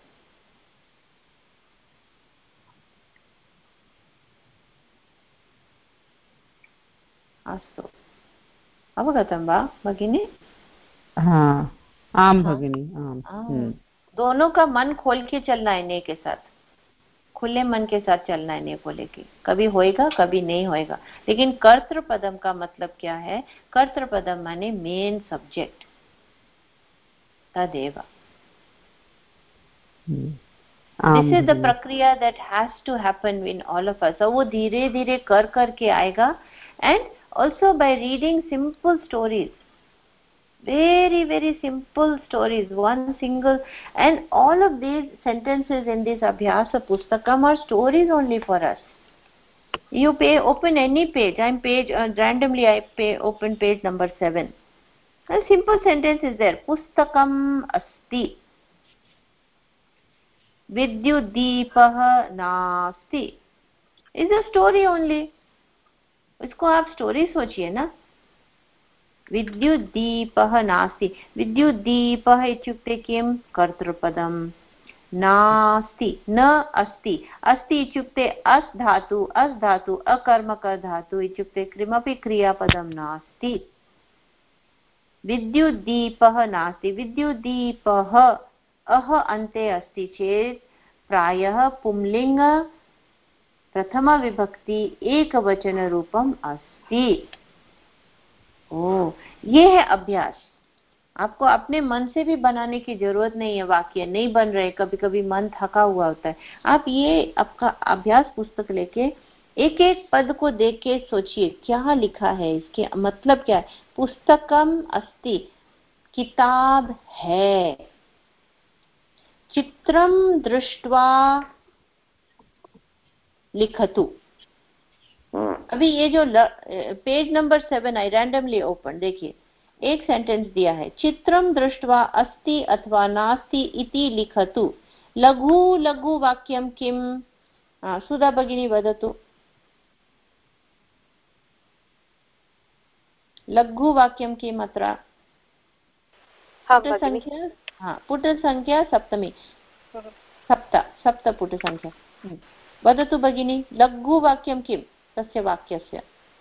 अस्तु, अवगतं वा भगिनी? हाँ, आम भगिनी, आम। दोनों का मन खोल के चलना है, ने के साथ खुले मन के साथ चलना है ने को लेके। कभी होएगा, कभी नहीं होएगा। लेकिन कर्तृपदम का मतलब क्या है? कर्तृपदम माने मेन सब्जेक्ट, तदेव। दिस इज द प्रक्रिया that has to happen in all of us. वो धीरे धीरे कर करके आएगा। And also by reading simple stories, very very simple stories, one single, and all of these sentences in this abhyasa pustakam are stories only for us. You open any page, randomly open page number 7, a simple sentence is there, pustakam asti. विद्युद्दीपः नास्ति is a story only. इसको आप story सोचिए ना। विद्युद्दीपः नास्ति, विद्युद्दीपः इत्युक्ते किं? कर्तृपदम्। नास्ति न अस्ति, अस्ति इत्युक्ते अस् धातु, अस् धातु अकर्मकधातु इत्युक्ते किमपि क्रियापदं नास्ति। विद्युद्दीपः नास्ति, विद्युद्दीपः अह अन्ते अस्ति चेत् प्रायः पुंलिङ्ग प्रथमविभक्ति एकवचनरूपम् अस्ति। ओ, ये है अभ्यास। आपको अपने मन से भी बनाने की जरूरत नहीं है। वाक्य नहीं बन रहे, कभी कभी मन थका हुआ होता है, आप ये आपका अभ्यास पुस्तक लेके एक एक पद को देख के सोचिए क्या लिखा है, इसके मतलब क्या है। पुस्तकम अस्ति, किताब है। चित्रम दृष्ट्वा लिखतु। अभी ये जो page number 7 I randomly open, देखिए एक सेंटेंस दिया है, चित्रम दृष्ट्वा अस्ति अथवा नास्ति इति लिखतु। लघु लघु वाक्यं किम? सुधा भगिनी वदतु। लघु वाक्यं किम् अत्र? पुटसंख्या पुटसंख्या सप्तमी, सप्त पुटसंख्या। वदतु भगिनी, लघु वाक्यं किं तस्य वाक्यस्य?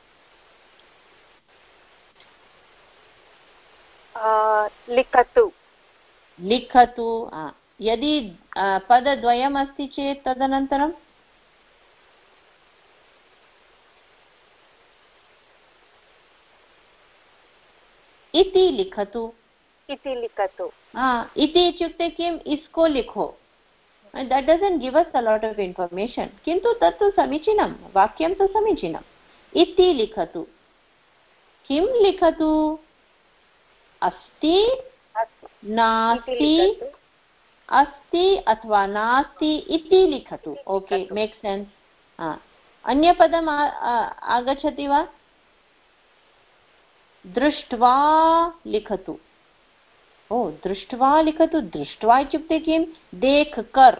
लिखतु। लिखतु। यदि पदद्वयम् अस्ति चेत् तदनन्तरं इति लिखतु। इति लिखतु। इति इत्युक्ते किम्? इसको लिखो। that doesn't give us a lot of information, किन्तु तत्तु समीचीनं, वाक्यं तु समीचीनम्। इति लिखतु। किं लिखतु? अस्ति नास्ति, अस्ति अथवा नास्ति इति लिखतु। Okay, make sense. अन्यपदम् आगच्छति वा? दृष्ट्वा लिखतु। ओ, दृष्ट्वा लिखतु। दृष्ट्वा इत्युक्ते किं? देख कर,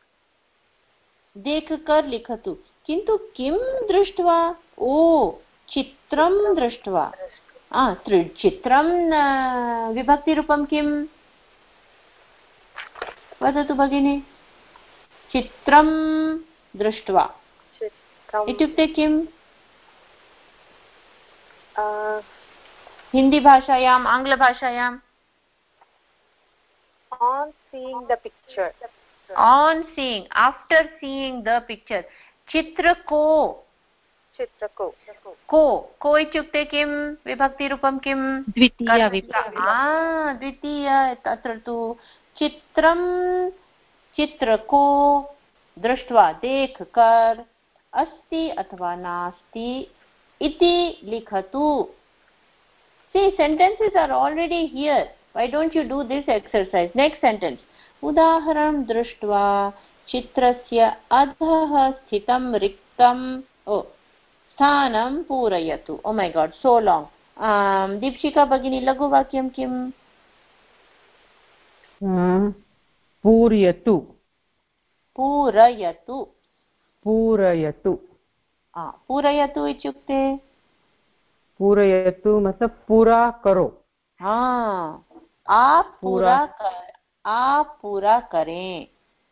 देख कर लिखतु। किन्तु किं दृष्ट्वा? ओ, चित्रं दृष्ट्वा। चित्रं विभक्तिरूपं किं? वदतु भगिनी। चित्रं दृष्ट्वा इत्युक्ते किम्? हिंदी भाषायाम्, आङ्ग्लभाषायाम्? On seeing the picture. On seeing, after seeing the picture. चित्र को, चित्र को, को इत्युक्ते किं? विभक्तिरूपं किं? द्वितीया विभक्ति। द्वितीया। तत्र तु चित्रं, चित्र को दृष्ट्वा देख कर अस्ति अथवा नास्ति इति लिखतु। See, sentences are already here. Why don't you do this exercise? Next sentence. उदाहरणं दृष्ट्वा चित्रस्य अधः स्थितं रिक्तं स्थानं पूरयतु। Oh my God, so long. Deepshikha भगिनी, लघुवाक्यं किम्? पूरयतु। पूरयतु। पूरयतु। पूरयतु इत्युक्ते? पूरयतु मतलब पूरा करो। आप पूरा कर, आप पूरा करें।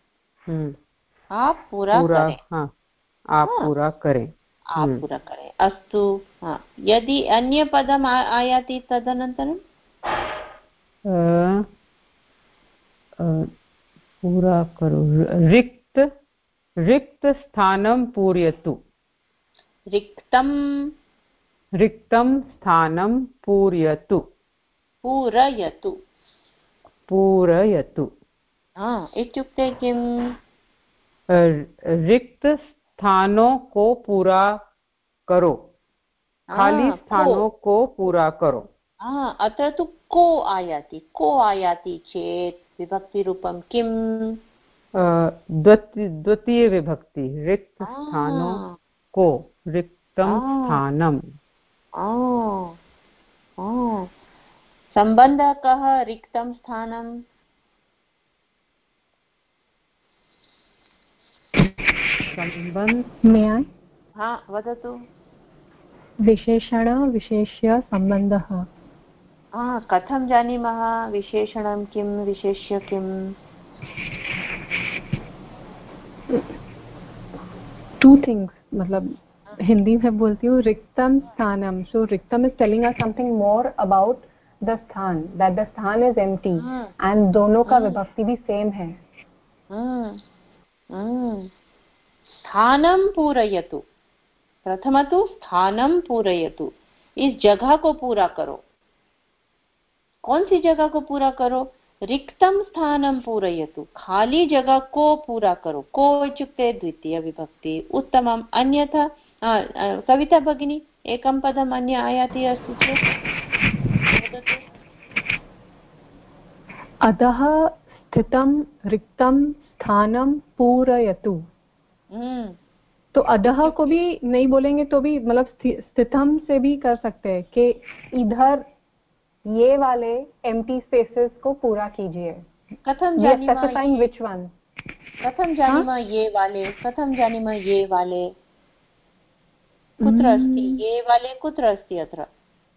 आप पूरा करें। आप पूरा करें। आप पूरा करें। अस्तु। यदि अन्य पदम् आयाति तदनन्तरं? पूरा करो। रिक्त स्थानं पूरयतु। रिक्तं स्थानं पूरयतु। पूरयतु। पूरयतु इत्युक्ते किम्? रिक्त स्थानों को पूरा करो, खाली स्थानों को पूरा करो। अत्र तु को आयाति। को आयाति चेत् विभक्तिरूपं किम्? द्वितीय विभक्ति। रिक्त स्थानों को, रिक्तं स्थानम्। सम्बन्धः कः? रिक्तं स्थानं मे हा वदतु। विशेषण विशेष्य सम्बन्धः। कथं जानीमः विशेषणं किं विशेष्य किम्? टू थिंग्स, मतलब हिंदी में बोलती हूँ रिक्तम स्थानम, सो रिक्तम is telling us something more about the स्थान, दैट द स्थान इज एम्प्टी एंड दोनों का विभक्ति भी सेम है। स्थानं पूरयतु, प्रथम तो स्थानं पूरयतु, इस जगह को पूरा करो। कौन सी जगह को पूरा करो? रिक्तम स्थानं पूरयतु, खाली जगह को पूरा करो। को इत्युक्ते द्वितीय विभक्ति। उत्तमम्। अन्यथा कविता भगिनी एकं पदम् अन्य आयाति अस्ति चेत् वदतु। अधः स्थितं रिक्तं स्थानं पूरयतु। तो अधः को भी नहीं बोलेंगे तो भी, मतलब स्थितम से भी कर सकते हैं कि इधर ये वाले एम्प्टी स्पेसेस को पूरा कीजिए। कथं जानीमः स्पेसिफाइंग व्हिच वन? कथं जानीमः ये वाले? कथं जानीमः ये वाले कुत्र अस्ति? ये वाले कुत्र अस्ति अत्र?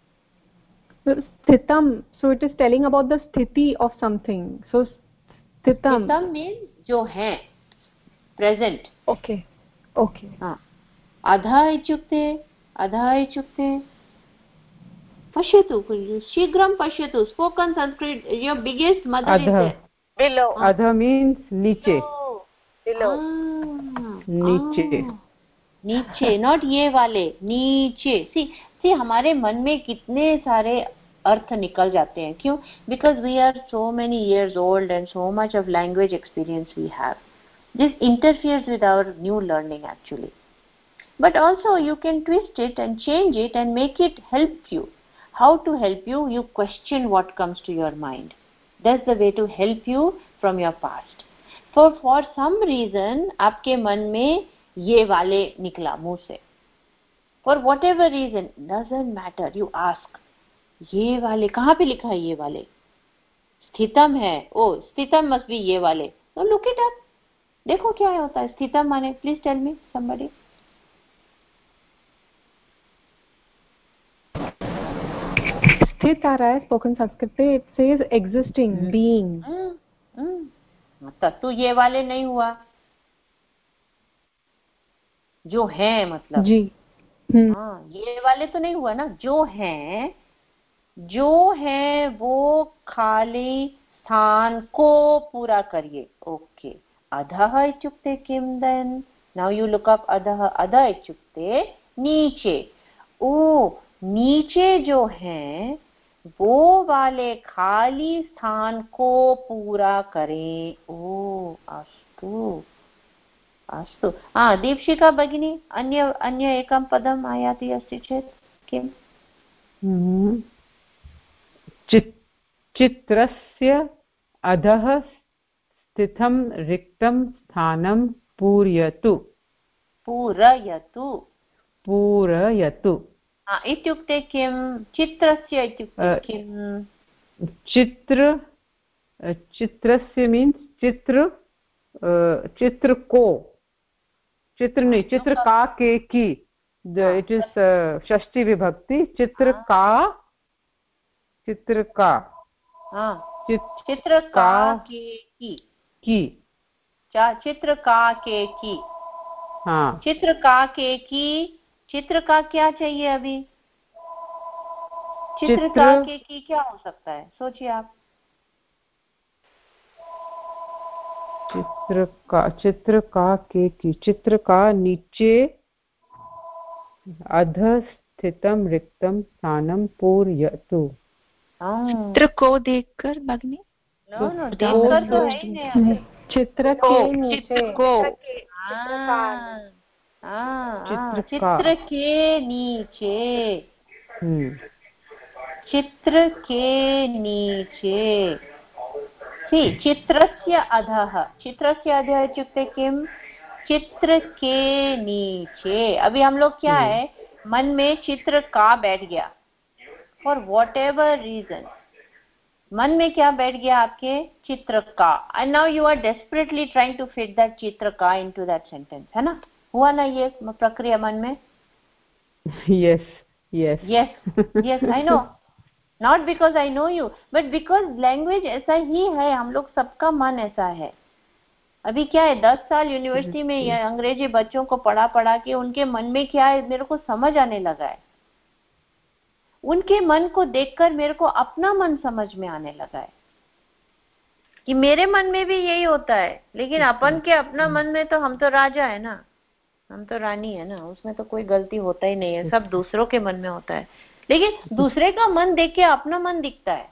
स्थितम, so it is telling about the स्थिति ऑफ समथिंग। सो स्थितम मीन्स जो है, प्रेजेंट। Okay okay. अधः इत्युक्ते पश्यतु, शीघ्रं पश्यतु। Spoken Sanskrit, your biggest mother is there. Below. अधः मीन्स नीचे। Below. नीचे। नीचे, नॉट ये वाले, नीचे। सी हमारे मन में कितने सारे अर्थ निकल जाते हैं। क्यों? Because we are so many years old and so much of language experience we have. This interferes with our new learning actually. But also you can twist it and change it and make it help you. How to help you? You question what comes to your mind. That's the way to help you from your past. For some reason आपके मन में ये वाले निकला मुंह से. For whatever reason, doesn't matter. You ask. ये वाले कहाँ पे लिखा है? ये वाले स्थितम है. Oh, स्थितम must be ये वाले. So look it up. देखो क्या होता है स्थितम माने. Please tell me somebody. स्थित आ रहा है स्पोकन संस्कृत पे. It says existing, being. तब तो ये वाले नहीं हुआ. जो है मतलब जी. ये वाले तो नहीं हुआ ना. जो है वो खाली स्थान को पूरा करिए. ओके. अधः इत्युक्ते किं then? Now you look up अधः. अधः इत्युक्ते नीचे. ओ, नीचे जो है वो वाले खाली स्थान को पूरा करें. ओ अस्तु अस्तु. दीपशिका भगिनी अन्य एकं पदम् आयाति अस्ति चेत् किम्? चित्रस्य अधः स्थितं रिक्तं स्थानं पूरयतु. पूरयतु इत्युक्ते किं? चित्रस्य इत्युक्ते किम्? चित्रस्य मीन्स् चित्र को. चित्र नहीं, चित्र का के की. इट इज षष्ठी विभक्ति. चित्र का के की. चित्र का क्या चाहिए अभी? चित्र का के की क्या हो सकता है? सोचिए आप. चित्र का के की. चित्र का नीचे अधः स्थितं रिक्तं स्थानं पूरयतु. चित्र को देखकर भगिनी. देखकर तो है ही नहीं. चित्र के नीचे. चित्र के नीचे. चित्र के नीचे. चित्रस्य अधः. चित्रस्य अधः इत्युक्ते किं? चित्र के नीचे. अभी हम लोग क्या है, मन में चित्र का बैठ गया. फॉर वॉट एवर रीजन मन में क्या बैठ गया आपके? चित्र का. And now you are desperately trying to fit that चित्र का इनटू दैट सेंटेंस. है ना? हुआ ना ये प्रक्रिया मन में? yes yes yes yes I know. not because I know you but because language ऐसा ही है. हम लोग सबका मन ऐसा है. अभी क्या है, 10 साल यूनिवर्सिटी में या अंग्रेजी बच्चों को पढ़ा के उनके मन में क्या है मेरे को समझ आने लगा है. उनके मन को देखकर मेरे को अपना मन समझ में आने लगा है कि मेरे मन में भी यही होता है. लेकिन अपन के अपना मन में तो हम तो राजा है ना, हम तो रानी है ना, उसमें तो कोई गलती होता ही नहीं है. सब दूसरों के मन में होता है. लेकिन दूसरे का मन देख के अपना मन दिखता है.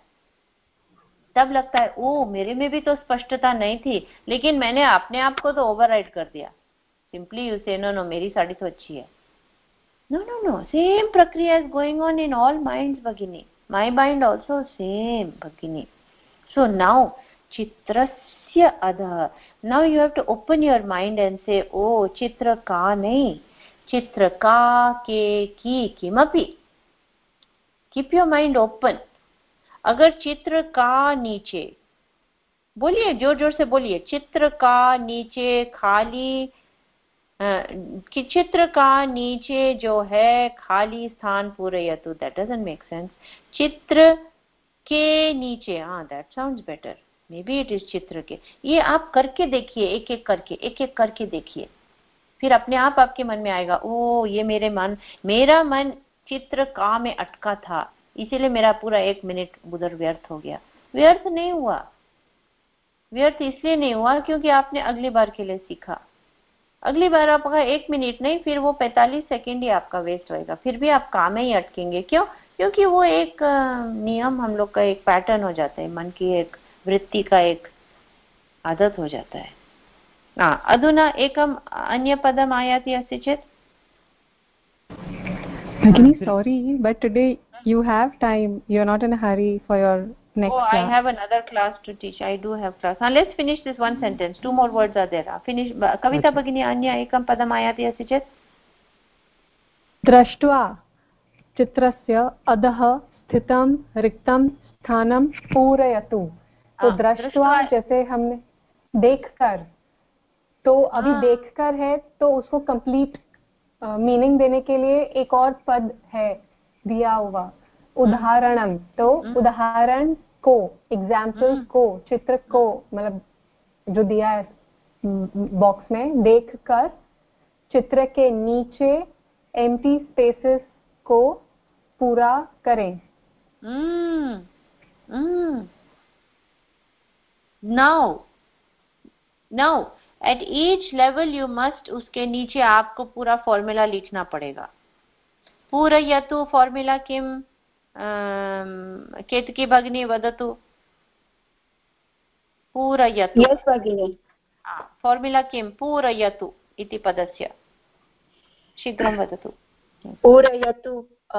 तब लगता है ओ मेरे में भी तो स्पष्टता नहीं थी, लेकिन मैंने अपने आप को तो ओवरराइड कर दिया. सिंपली यू से नो मेरी साड़ी तो अच्छी है. No. Same prakriya is going on in all minds, Bhagini. My mind also same, Bhagini. So now, Chitrasya Adha. Now you have to open your mind and say, oh, Chitra ka nahi. Chitra ka ke ki kimapi. Keep your mind open. अगर चित्र का नीचे, बोलिए जोर जोर से बोलिए, चित्र का नीचे खाली कि चित्र का नीचे जो है खाली स्थान पूरयतु. That doesn't make sense. चित्र के नीचे, that sounds better. Maybe it is चित्र के. ये आप करके देखिए, एक एक करके देखिए, फिर अपने आप आपके मन में आएगा ओ ये मेरा मन चित्र का में अटका था, इसीलिए मेरा पूरा 1 मिनट उधर व्यर्थ हो गया. व्यर्थ नहीं हुआ. व्यर्थ इसलिए नहीं हुआ क्योंकि आपने अगली बार के लिए सीखा. अगली बार आपका 1 मिनट नहीं, फिर वो 45 सेकेंड ही आपका वेस्ट होएगा. फिर भी आप काम में ही अटकेंगे. क्यों? क्योंकि वो एक नियम हम लोग का एक पैटर्न हो जाता है, मन की एक वृत्ति का एक आदत हो जाता है. अधुना एकम अन्य पदम आयाति अस्ति चेत्. Bhagini, sorry, but today you have time. You are not in a hurry for your next class. I have another class to teach. I do have class. Let's finish this one sentence. 2 more words are there. Finish. Kavita Bhagini, अन्य एकम पदम आयाति अस्ति चेत्. दृष्ट्वा चित्रस्य अधः स्थितं रिक्तं स्थानं पूरयतु. तो दृष्ट्वा जैसे हमने देखकर, तो अभी देखकर है तो उसको कंप्लीट मीनिंग देने के लिए एक और पद है दिया हुआ, उदाहरणम. तो उदाहरण को, एग्जाम्पल को, चित्र को, मतलब जो दिया है बॉक्स में, देखकर चित्र के नीचे एम्प्टी स्पेसेस को पूरा करें. Now at each level you must, उसके नीचे आपको पूरा फॉर्मूला लिखना पड़ेगा. पूरयतु फॉर्मूला किम? केतकी भगिनी वदतु. पूरयतु. Yes, Bhagini. फॉर्मूला किम? पूरयतु इति पदस्य. शीघ्रं वदतु. पूरयतु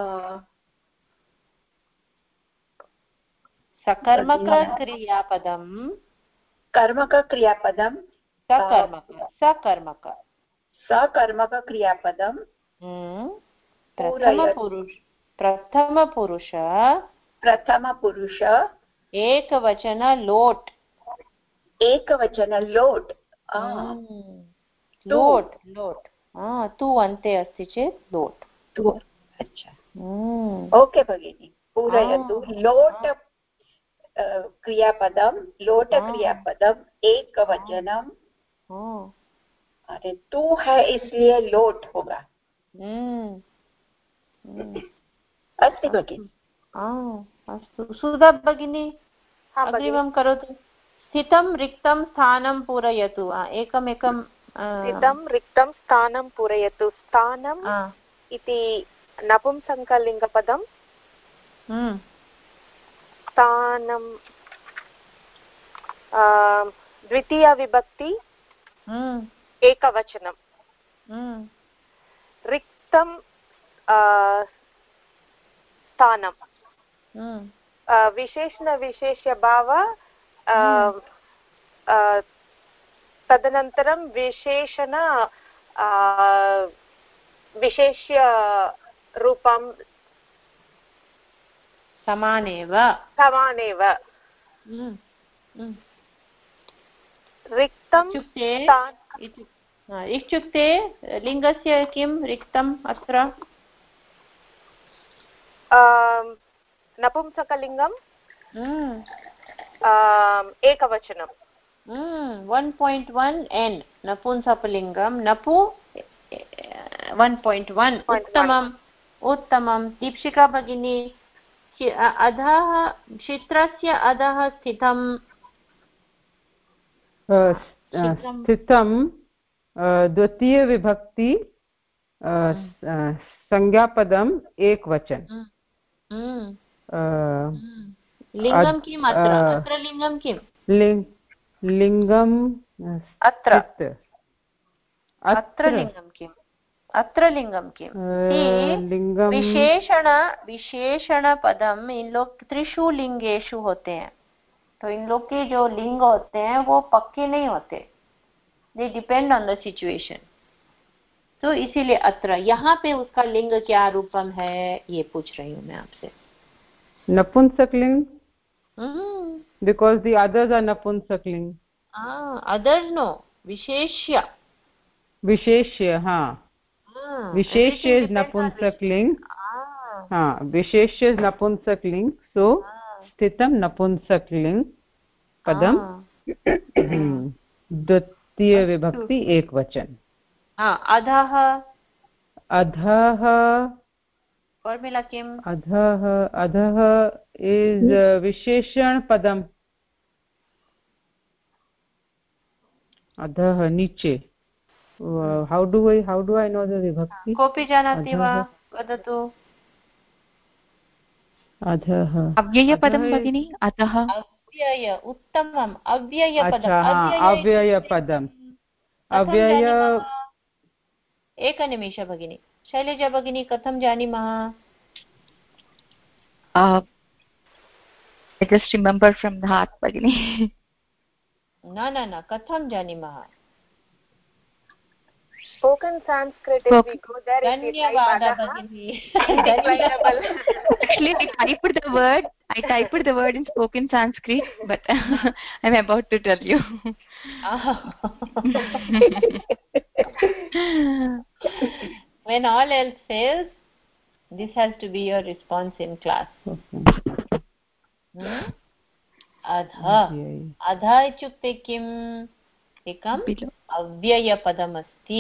सकर्मकक्रियापदं. कर्मकक्रियापदं सकर्मकक्रियापदं प्रथमपुरुष एकवचन लोट. लोट. तु अन्ते अस्ति चेत् लोट. अच्छा. ओके भगिनी. पूरयतु लोट क्रियापदं, लोटक्रियापदं एकवचनम. अरे तू है इसलिए लोट होगा. अस्ति भगिनी. अस्तु. सुधा भगिनी अग्रिमं करोतु. स्थितं रिक्तं स्थानं पूरयतु. एकमेकं. स्थितं रिक्तं स्थानं पूरयतु. स्थानम् इति नपुंसकलिङ्गपदं. स्थानं द्वितीया विभक्ति एकवचनं. रिक्तं स्थानं विशेषणविशेष्यभाव. तदनन्तरं विशेषण विशेष्य रूपं समानेव. रिक्तं इत्युक्ते लिङ्गस्य किं रिक्तम् अत्र नपुंसकलिङ्गं एकवचनं 1.1 n नपुंसकलिङ्गं नपु 1.1 उत्तमम् उत्तमं दीक्षिका भगिनी अधः चित्रस्य अधः स्थितं द्वितीयविभक्ति संज्ञापदम् एकवचन लिङ्गं किम् अत्र लिङ्गं किम् लिङ्गम् अत्र लिङ्गं किम् अत्र लिङ्गं किम् विशेषण पदम इन लोग त्रिषु लिंगेषु होते हैं तो इन लोग के जो लिंग होते हैं वो पक्के नहीं होते they depend on the situation तो इसीलिए अत्र यहाँ पे उसका लिंग क्या रूपम है ये पूछ रही हूँ मैं आपसे नपुंसकलिंग because the others are napumsakling others no visheshya हाँ विशेष्य is नपुंसकलिंग हाँ विशेष्य is नपुंसकलिंग so स्थितं नपुंसकलिंग पदम द्वितीय विभक्ति एकवचन अधः फॉर्मूला किम अधः is विशेषण पदम अधः नीचे how do I know the vibhakti कोऽपि जानाति वा वदतु अधः अव्ययपदं भगिनी अधः अव्यय उत्तमम् अव्ययपदम् अव्ययपदम् अव्यय एकनिमिष भगिनी शैलजा भगिनी कथं जानीमः I just remember from the heart भगिनी न कथं जानीमः spoken Sanskrit if we go there धन्यवादः भगिनी actually I typed the word in spoken Sanskrit but I'm about to tell you when all else fails this has to be your response in class अधः इत्युक्ते किम् एकम् अव्ययपदम् अस्ति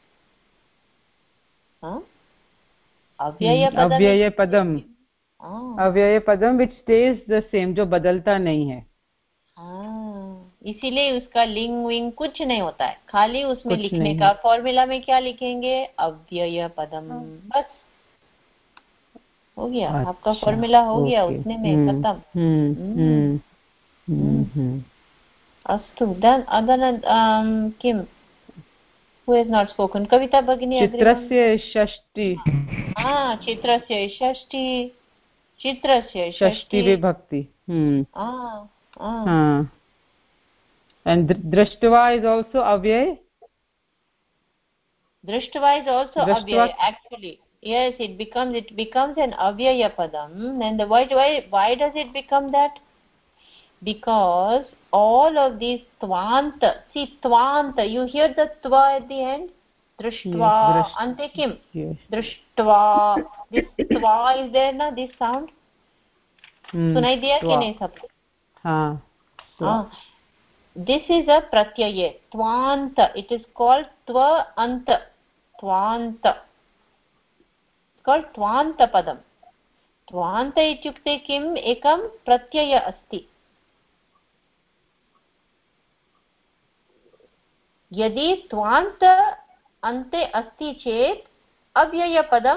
अव्ययपदम which stays the same जो बदलता नहीं है इसीलिए उसका लिंग विंग कुछ नहीं होता है खाली उसमें लिखने का फॉर्मूला में क्या लिखेंगे अव्ययपदम बस हो गया आपका फॉर्मूला हो गया उतने में खत्म अस्तु किम who has not spoken कविता भगिनी चित्रस्य षष्ठी विभक्ति and drishtva is also avyay actually yes it becomes an avyaya padam and why does it become that because all of these tvanta you hear the tva at the end drishtva ante kim drishtva this tva is there na this sound sunai diya ki nahi sabko this is a pratyaya tvanta it is called tva anta tvanta it's called tvanta padam tvanta ityukte kim ekam pratyaya asti यदि त्वान्त अन्ते अस्ति चेत् अव्ययपदं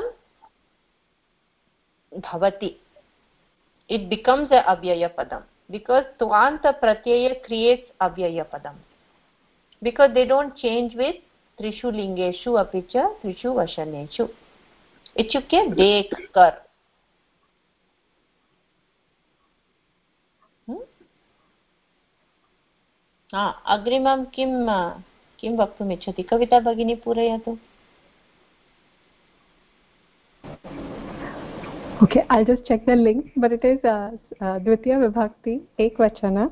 भवति it becomes a अव्ययपदं because त्वान्त pratyaya creates अव्ययपदं because they don't change with त्रिषु लिंगेषु अपि च त्रिषु वचनेषु इत्युक्ते देख कर अग्रिमं किं वक्तुम् इच्छति कविता भगिनी पूरयतु Okay, I'll just check the link, but it is Dvitiya Vibhakti, Ekvachana,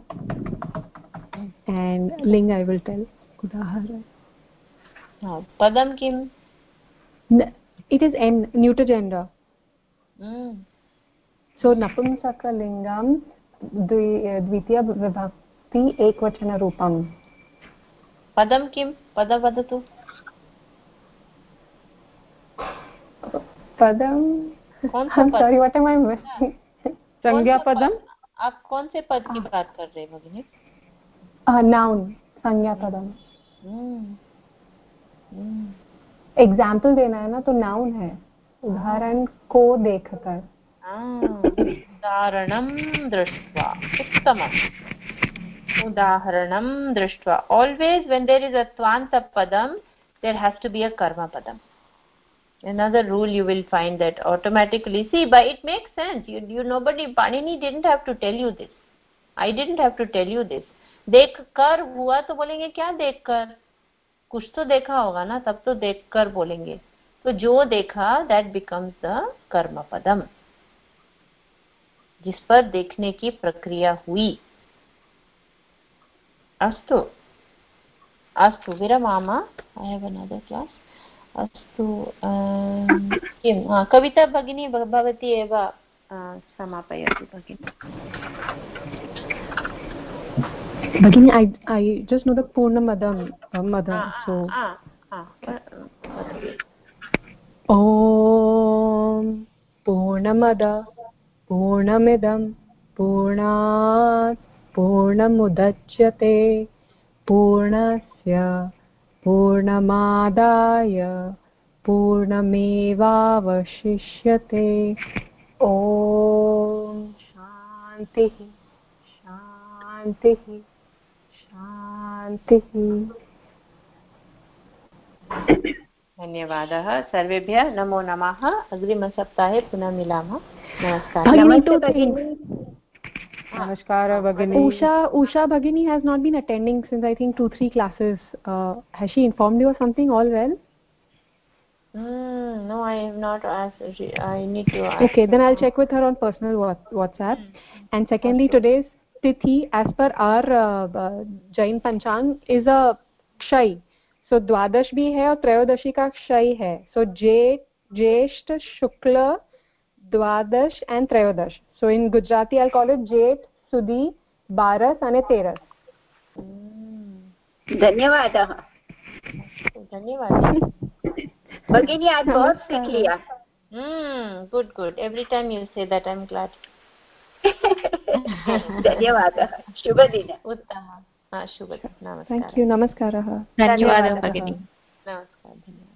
and ling I will tell. Udahara. Padam kim? It is N, neuter gender. So Napumsaka lingam Dvitiya Vibhakti Ekvachana Rupam. Padam kim? Pada vadatu. Padam. कौन सा I'm पद? sorry, what am I missing? संज्ञा पदम. आप कौन से पद की बात कर रहे हैं भगिनी? Noun, संज्ञा पदम. एग्जाम्पल देना है ना, तो नाउन है. उदाहरण को देखकर. उदाहरणं दृष्ट्वा. उत्तमम्. उदाहरणं दृष्ट्वा. Always when there is a tvanta padam, there has to be a karma padam. Another rule you will find that automatically. See, by it makes sense. You nobody, Panini didn't have to tell you this. I didn't have to tell you this. देख कर हुआ तो बोलेंगे क्या देख कर? कुछ तो देखा होगा ना, तब तो देख कर बोलेंगे. तो जो देखा that becomes the कर्म पदम, जिस पर देखने की प्रक्रिया हुई. अस्तु अस्तु विरमामः. I have another class. अस्तु किं कविता भगिनी भवती एव समापयतु भगिनी. Bhagini, I just know the Purnamadam, Madam. So Om Purnamada Purnamidam Purnat Purnamudachyate Purnasya Purnamadaya Purnamevavashishyate. Om Shanti Shanti Shanti. धन्यवादः सर्वेभ्यः. नमो नमः. अग्रिमसप्ताहे पुनः मिलामः. नमस्कारः. Namaskar Bhagini. Usha Bhagini has not been attending since I think 2-3 classes. Has she informed you of something? All well? No, I have not asked. I need to ask. Okay, then I'll check with her on personal WhatsApp. And secondly, today's Tithi, as per our Jain Panchang, is a Kshai. So Dwadash bhi hai aur Trayodashi ka Kshai hai. So Jyesht, Shukla, Dwadash and Trayodash. So in Gujarati I'll call it Jet, Sudi, Baras and Teras. धन्यवादः. धन्यवादः. Bhagini, I perfectly clear. Good. Every time you say that, I'm glad. धन्यवादः. शुभदिनं. उत्तमम्. शुभदिनं. नमस्कारः. Thank you. Namaskaraha. धन्यवादः भगिनी. नमस्कारः.